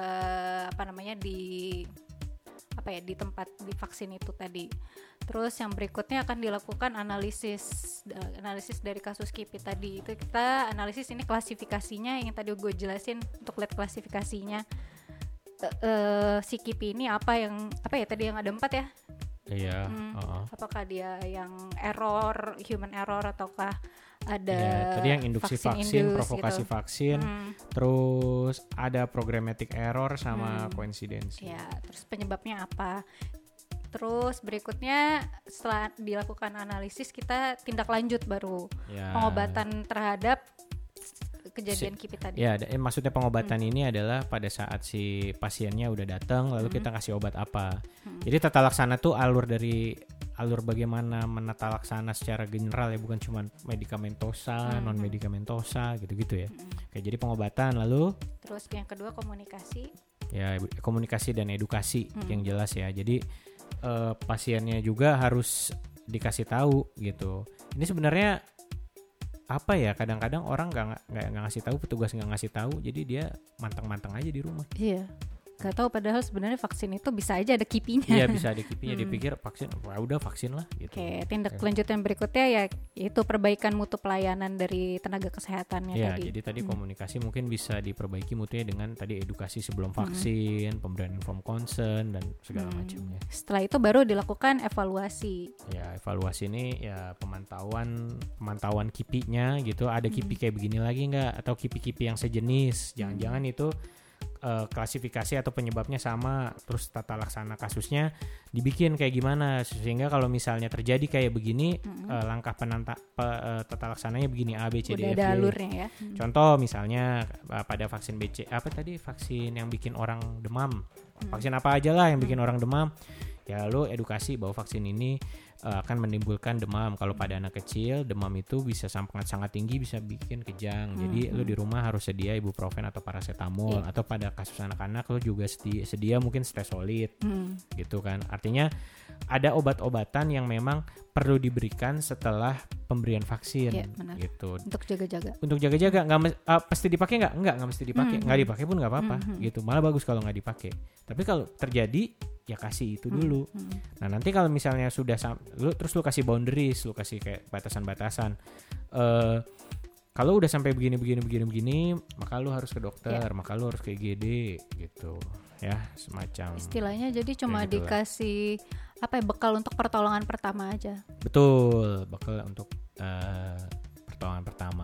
di tempat di vaksin itu tadi. Terus yang berikutnya akan dilakukan analisis dari kasus KIPI tadi. Itu kita analisis ini klasifikasinya yang tadi gue jelasin, untuk lihat klasifikasinya si KIPI ini apa ya tadi yang ada 4 ya. Iya. Apakah dia yang human error ataukah ada tadi yang induksi vaksin, provokasi gitu. Vaksin, terus ada programmatic error sama koinsidensi. Ya, terus penyebabnya apa? Terus berikutnya setelah dilakukan analisis kita tindak lanjut baru pengobatan terhadap kejadian KIPI tadi. Ya, maksudnya pengobatan ini adalah pada saat si pasiennya udah datang lalu kita kasih obat apa. Jadi tata laksana tuh alur bagaimana menata laksana secara general ya, bukan cuma medikamentosa, non medikamentosa gitu-gitu ya. Kayak jadi pengobatan, lalu terus yang kedua komunikasi. Ya, komunikasi dan edukasi yang jelas ya. Jadi pasiennya juga harus dikasih tahu gitu. Ini sebenarnya apa ya, kadang-kadang orang nggak ngasih tahu, petugas nggak ngasih tahu, jadi dia mantang-mantang aja di rumah. Iya. Gak tahu padahal sebenarnya vaksin itu bisa aja ada KIPI-nya. Iya, bisa ada KIPI-nya. Dipikir vaksin, udah vaksin lah gitu. Oke, tindak lanjut yang berikutnya ya itu perbaikan mutu pelayanan dari tenaga kesehatannya ya, tadi. Jadi tadi komunikasi mungkin bisa diperbaiki mutunya dengan tadi edukasi sebelum vaksin, pemberian inform consent dan segala macamnya. Setelah itu baru dilakukan evaluasi. Ya, evaluasi ini ya pemantauan KIPI-nya gitu. Ada KIPI kayak begini lagi nggak? Atau KIPI-KIPI yang sejenis? Jangan-jangan itu klasifikasi atau penyebabnya sama, terus tata laksana kasusnya dibikin kayak gimana sehingga kalau misalnya terjadi kayak begini langkah tata laksananya begini A B C D E F G. Udah ada alurnya ya. Contoh misalnya pada vaksin vaksin yang bikin orang demam, vaksin apa aja lah yang bikin orang demam, ya lo edukasi bahwa vaksin ini akan menimbulkan demam. Kalau pada anak kecil demam itu bisa sangat tinggi, bisa bikin kejang. Jadi lu di rumah harus sedia ibuprofen atau paracetamol. Atau pada kasus anak-anak lu juga sedia mungkin stesolid gitu kan. Artinya ada obat-obatan yang memang perlu diberikan setelah pemberian vaksin gitu. Untuk jaga-jaga. Untuk jaga-jaga pasti dipakai nggak mesti dipakai. Nggak dipakai pun nggak apa-apa gitu. Malah bagus kalau nggak dipakai. Tapi kalau terjadi ya kasih itu dulu. Nah nanti kalau misalnya sudah lu kasih boundaries, lu kasih kayak batasan-batasan. Kalau udah sampai begini, maka lu harus ke dokter, maka lu harus ke IGD gitu. Ya, semacam istilahnya jadi cuma dikasih bekal untuk pertolongan pertama aja. Betul, bekal untuk pertolongan pertama.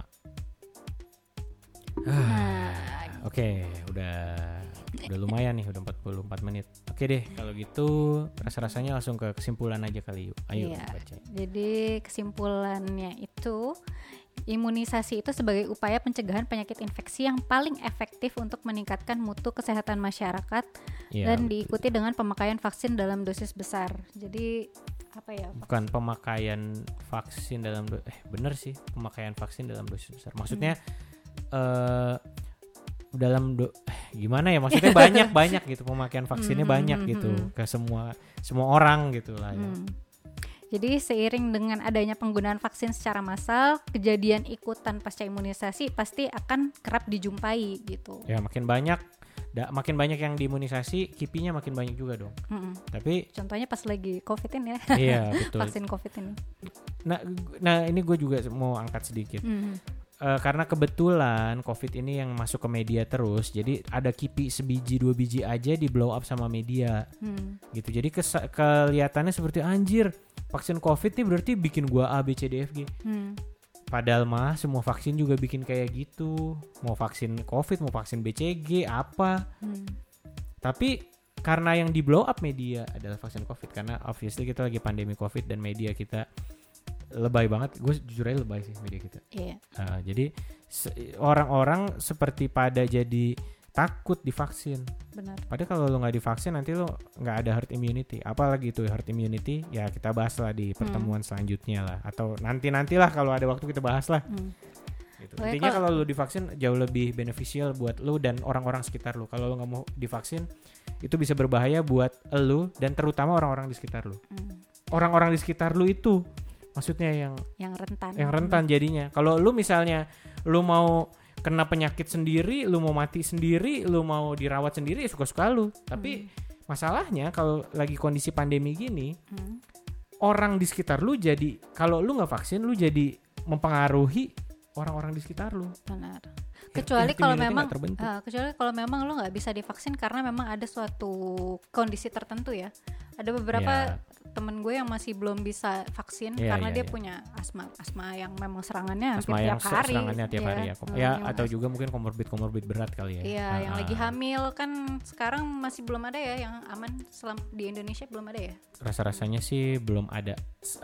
Oke, udah lumayan nih, udah 44 menit. Oke deh, kalau gitu rasa-rasanya langsung ke kesimpulan aja kali yuk. Ayo baca. Jadi kesimpulannya itu, imunisasi itu sebagai upaya pencegahan penyakit infeksi yang paling efektif untuk meningkatkan mutu kesehatan masyarakat dan diikuti dengan pemakaian vaksin dalam dosis besar. Jadi bukan pemakaian vaksin dalam bener sih, pemakaian vaksin dalam dosis besar. Maksudnya gimana ya, maksudnya banyak gitu, pemakaian vaksinnya banyak gitu ke semua orang gitu lah ya. Jadi seiring dengan adanya penggunaan vaksin secara massal, kejadian ikutan pasca imunisasi pasti akan kerap dijumpai gitu. Ya makin banyak yang diimunisasi, kipinya makin banyak juga dong. Tapi contohnya pas lagi COVID ini ya. Iya betul. Vaksin COVID ini. Nah ini gue juga mau angkat sedikit. Karena kebetulan COVID ini yang masuk ke media terus, jadi ada kipi sebiji 2 biji aja di blow up sama media, gitu. Jadi kelihatannya seperti anjir, vaksin COVID nih berarti bikin gua A B C D F G. Padahal mah semua vaksin juga bikin kayak gitu, mau vaksin COVID, mau vaksin BCG apa. Tapi karena yang di blow up media adalah vaksin COVID, karena obviously kita lagi pandemi COVID dan media kita lebay banget. Gue jujur aja lebay sih media kita. Jadi orang-orang seperti pada jadi takut divaksin. Benar. Padahal kalau lo nggak divaksin nanti lo nggak ada herd immunity. Apalagi itu herd immunity, ya kita bahas lah di pertemuan selanjutnya lah. Atau nantilah kalau ada waktu kita bahas lah. Gitu. Intinya kalau lo divaksin jauh lebih beneficial buat lo dan orang-orang sekitar lo. Kalau lo nggak mau divaksin, itu bisa berbahaya buat lo dan terutama orang-orang di sekitar lo. Orang-orang di sekitar lo itu maksudnya yang rentan jadinya. Kalau lu misalnya lu mau kena penyakit sendiri, lu mau mati sendiri, lu mau dirawat sendiri, ya suka-suka lu. Tapi masalahnya kalau lagi kondisi pandemi gini, orang di sekitar lu jadi, kalau lu nggak vaksin, lu jadi mempengaruhi orang-orang di sekitar lu. Benar. Kecuali kalau memang lu nggak bisa divaksin karena memang ada suatu kondisi tertentu ya. Ada beberapa temen gue yang masih belum bisa vaksin karena dia punya asma yang memang serangannya tiap hari. Atau juga mungkin komorbid berat kali ya. Iya, yang lagi hamil kan sekarang masih belum ada ya yang aman di Indonesia, belum ada ya. Rasa-rasanya sih belum ada.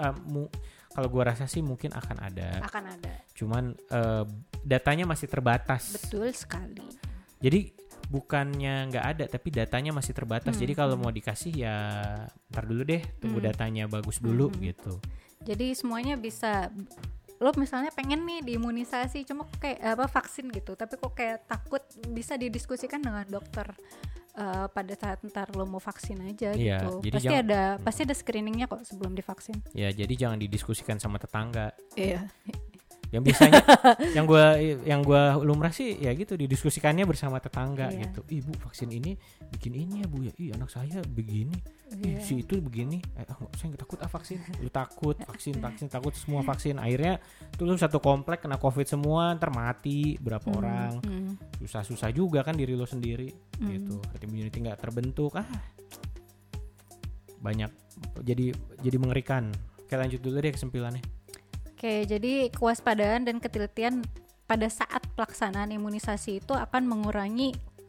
Kalau gue rasa sih mungkin akan ada. Cuman datanya masih terbatas. Betul sekali. Jadi bukannya nggak ada, tapi datanya masih terbatas. Jadi kalau mau dikasih ya ntar dulu deh, tunggu datanya bagus dulu gitu. Jadi semuanya bisa. Lo misalnya pengen nih diimunisasi, cuma kayak vaksin gitu, tapi kok kayak takut, bisa didiskusikan dengan dokter pada saat ntar lo mau vaksin aja gitu. Pasti ada screeningnya kok sebelum divaksin. Ya jadi jangan didiskusikan sama tetangga. Iya. Yang biasanya yang gua lumrah sih ya gitu, didiskusikannya bersama tetangga gitu. Ibu vaksin ini bikin ini ya Bu ya. Anak saya begini. Si itu begini. Saya nggak takut vaksin. Lu takut vaksin takut semua vaksin. Akhirnya tuh lu satu komplek kena COVID semua, ntar mati berapa orang. Susah juga kan diri lu sendiri gitu. Herd immunity nggak terbentuk. Banyak jadi mengerikan. Oke, lanjut dulu deh kesimpulannya. Oke, jadi kewaspadaan dan ketelitian pada saat pelaksanaan imunisasi itu akan mengurangi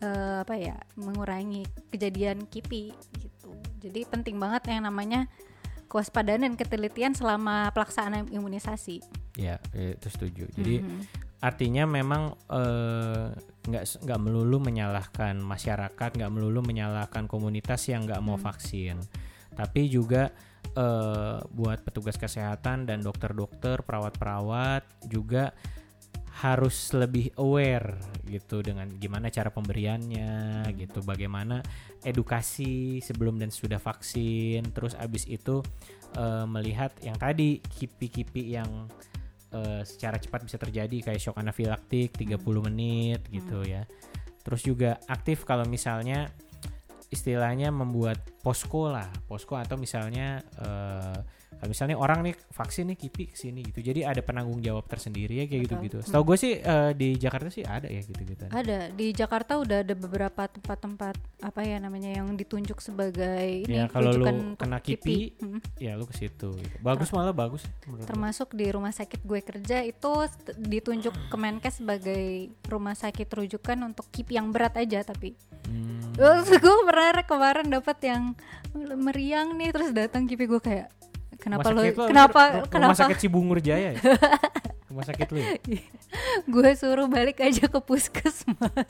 kejadian KIPI gitu. Jadi penting banget yang namanya kewaspadaan dan ketelitian selama pelaksanaan imunisasi. Ya, itu setuju. Jadi artinya memang nggak melulu menyalahkan masyarakat, nggak melulu menyalahkan komunitas yang nggak mau vaksin, tapi juga buat petugas kesehatan dan dokter-dokter, perawat-perawat juga harus lebih aware gitu dengan gimana cara pemberiannya gitu, bagaimana edukasi sebelum dan sudah vaksin, terus abis itu melihat yang tadi kipi-kipi yang secara cepat bisa terjadi kayak shock anafilaktik 30 menit gitu ya. Terus juga aktif kalau misalnya istilahnya membuat posko atau misalnya kalau misalnya orang nih vaksin nih KIPI kesini gitu, jadi ada penanggung jawab tersendiri ya kayak gitu. Setahu gue sih di Jakarta sih ada ya gitu-gitu. Ada di Jakarta udah ada beberapa tempat-tempat apa ya namanya yang ditunjuk sebagai ini ya, kalau lu kena KIPI, ya lu ke situ. Gitu. Bagus malah bagus. Termasuk di rumah sakit gue kerja itu ditunjuk Kemenkes sebagai rumah sakit rujukan untuk KIPI yang berat aja tapi. Gue pernah kemarin dapat yang meriang nih terus datang KIPI gue kayak kenapa rumah sakit Cibungur Jaya ya? Rumah sakit lu ya? Gue suruh balik aja ke puskesmas.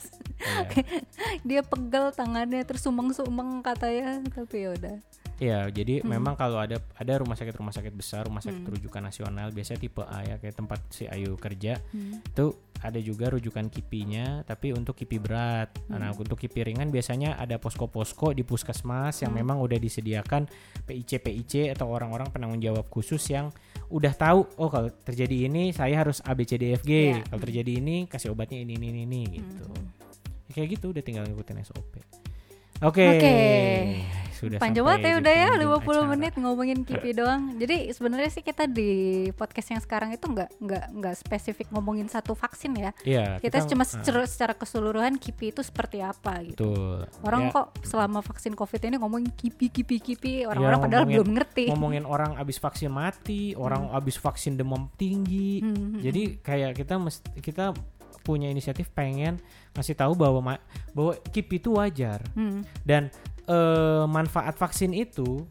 Dia pegel tangannya terus sumeng-sumeng katanya tapi yaudah. Iya, jadi memang kalau ada rumah sakit besar, rumah sakit rujukan nasional, biasanya tipe A ya, kayak tempat si Ayu kerja, itu ada juga rujukan KIPI-nya, tapi untuk KIPI berat. Nah, untuk KIPI ringan biasanya ada posko-posko di puskesmas yang memang udah disediakan PIC atau orang-orang penanggung jawab khusus yang udah tahu, oh kalau terjadi ini saya harus ABCDFG, kalau terjadi ini kasih obatnya ini gitu. Ya, kayak gitu udah tinggal ngikutin SOP. Oke. Sudah panjang banget ya udah ya 50 menit ngomongin KIPI doang. Jadi sebenarnya sih kita di podcast yang sekarang itu nggak spesifik ngomongin satu vaksin ya. Iya, kita cuma secara keseluruhan KIPI itu seperti apa gitu. Betul. Orang kok selama vaksin COVID ini ngomongin KIPI orang-orang padahal belum ngerti. Ngomongin orang abis vaksin mati, orang abis vaksin demam tinggi. Jadi kayak kita punya inisiatif pengen ngasih tahu bahwa KIPI itu wajar dan manfaat vaksin itu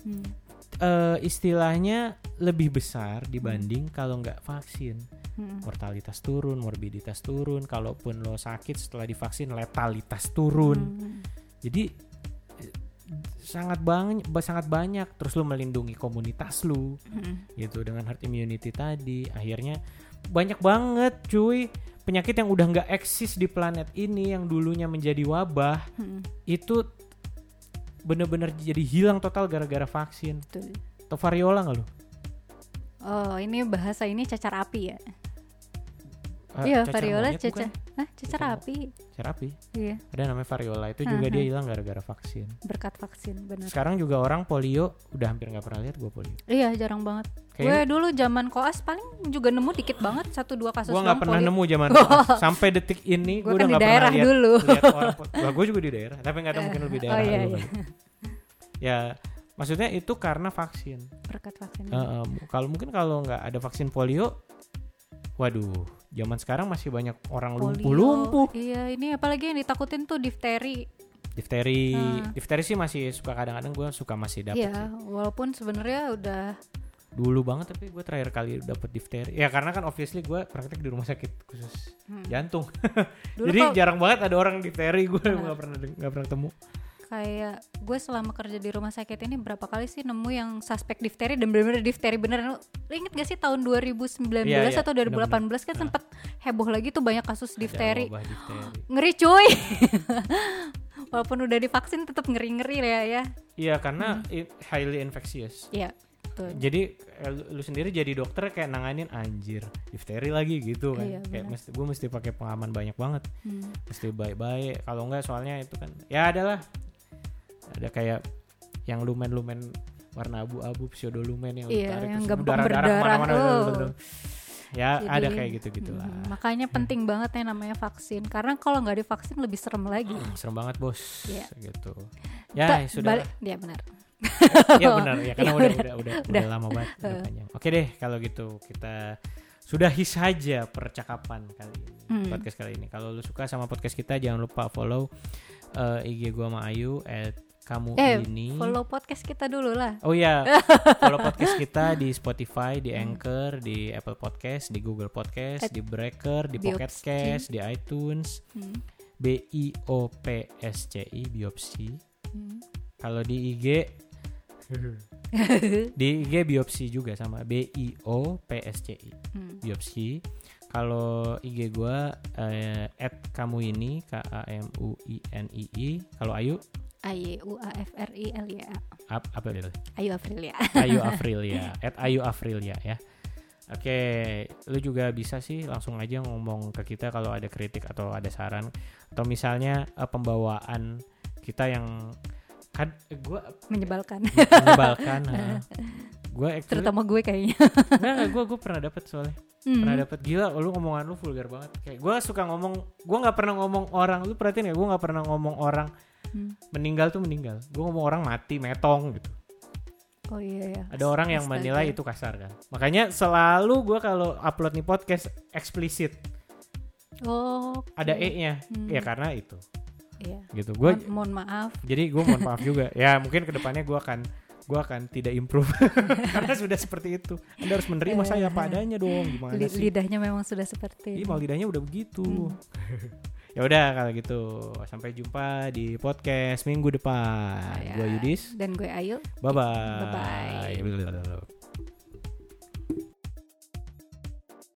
istilahnya lebih besar dibanding kalau nggak vaksin. Mortalitas turun, morbiditas turun, kalaupun lo sakit setelah divaksin letalitas turun. Jadi sangat banyak terus lo melindungi komunitas lo gitu dengan herd immunity tadi. Akhirnya banyak banget cuy penyakit yang udah nggak eksis di planet ini yang dulunya menjadi wabah itu bener-bener jadi hilang total gara-gara vaksin. Betul. Atau variola nggak lo? Oh ini bahasa ini cacar api ya? Iya variola cacar api. Cacar api. Iya. Ada namanya variola itu juga dia hilang gara-gara vaksin. Berkat vaksin benar. Sekarang juga orang polio udah hampir nggak pernah lihat gue polio. Iya jarang banget. Gue dulu zaman koas paling juga nemu dikit banget 1-2 kasus. Gue nggak pernah nemu zaman koas sampai detik ini. Gue udah nggak pernah lihat orang. Gue juga di daerah, tapi nggak tahu mungkin lebih daerah. Iya. Ya maksudnya itu karena vaksin. Berkat vaksin. Kalau nggak ada vaksin polio, waduh, zaman sekarang masih banyak orang lumpuh. Iya, ini apalagi yang ditakutin tuh difteri. Difteri sih masih suka kadang-kadang gue suka masih dapet. Iya, walaupun sebenarnya udah dulu banget tapi gue terakhir kali dapet difteri. Ya karena kan obviously gue praktek di rumah sakit khusus jantung. Jadi jarang banget ada orang difteri, gue nggak pernah ketemu. Kayak gue selama kerja di rumah sakit ini berapa kali sih nemu yang suspek difteri dan benar-benar difteri beneran. Lo inget gak sih tahun 2019 atau 2018 bener. Kan sempet heboh lagi tuh banyak kasus difteri. Ngeri cuy. Walaupun udah divaksin tetap ngeri-ngeri ya. Iya karena highly infectious. Iya. Betul. Jadi lu sendiri jadi dokter kayak nanganin anjir difteri lagi gitu kan. Iya, kayak gue mesti pakai pengaman banyak banget. Mesti baik-baik. Kalau enggak soalnya itu kan ya adalah ada kayak yang lumen warna abu-abu pseudolumen yang tarik yang gampang berdarah ya. Jadi, ada kayak gitu-gitulah. Makanya penting banget ya namanya vaksin karena kalau nggak divaksin lebih serem lagi. Serem banget bos. Gitu. Ya sudah. Ya benar. Ya benar ya karena udah lama banget udah panjang. Oke deh kalau gitu kita sudahi saja percakapan kali ini, podcast kali ini. Kalau lu suka sama podcast kita jangan lupa follow IG gua sama Ayu @kamu ini. Follow podcast kita dulu lah. Oh iya, follow podcast kita di Spotify, di Anchor, di Apple Podcast, di Google Podcast, di Breaker, di Pocket Cast, di iTunes. BIOPSCI Biopsi. Kalau di IG Biopsi juga sama BIOPSCI Biopsi. Kalau IG gue @kamuini KAMUINII. Kalau Ayu AYUAFRILIA. Apa itu? Ayu Afrilia. Ayu Afrilia @Ayu Afrilia ya. Oke, lu juga bisa sih langsung aja ngomong ke kita kalau ada kritik atau ada saran, atau misalnya pembawaan kita yang kan gue menyebalkan. Gue terutama gue kayaknya. gue pernah dapet soalnya. Pernah dapet, gila lu ngomongan lu vulgar banget. Kayak gue suka ngomong, gue nggak pernah ngomong orang, lu perhatiin ya, gue nggak pernah ngomong orang meninggal tuh meninggal. Gue ngomong orang mati metong gitu. Oh iya. Ada orang yang menilai itu kasar kan. Makanya selalu gue kalau upload nih podcast eksplisit. Oh. Ada E-nya. Ya karena itu. Iya. Gitu. Gue mohon maaf. Jadi gue mohon maaf juga. Ya mungkin kedepannya gue akan tidak improve karena sudah seperti itu. Anda harus menerima saya apa adanya dong. Gimana sih? Lidahnya memang sudah seperti. Iya, lidahnya udah begitu. Ya udah kalau gitu, sampai jumpa di podcast minggu depan. Gue Yudis dan gue Ayu. Bye bye.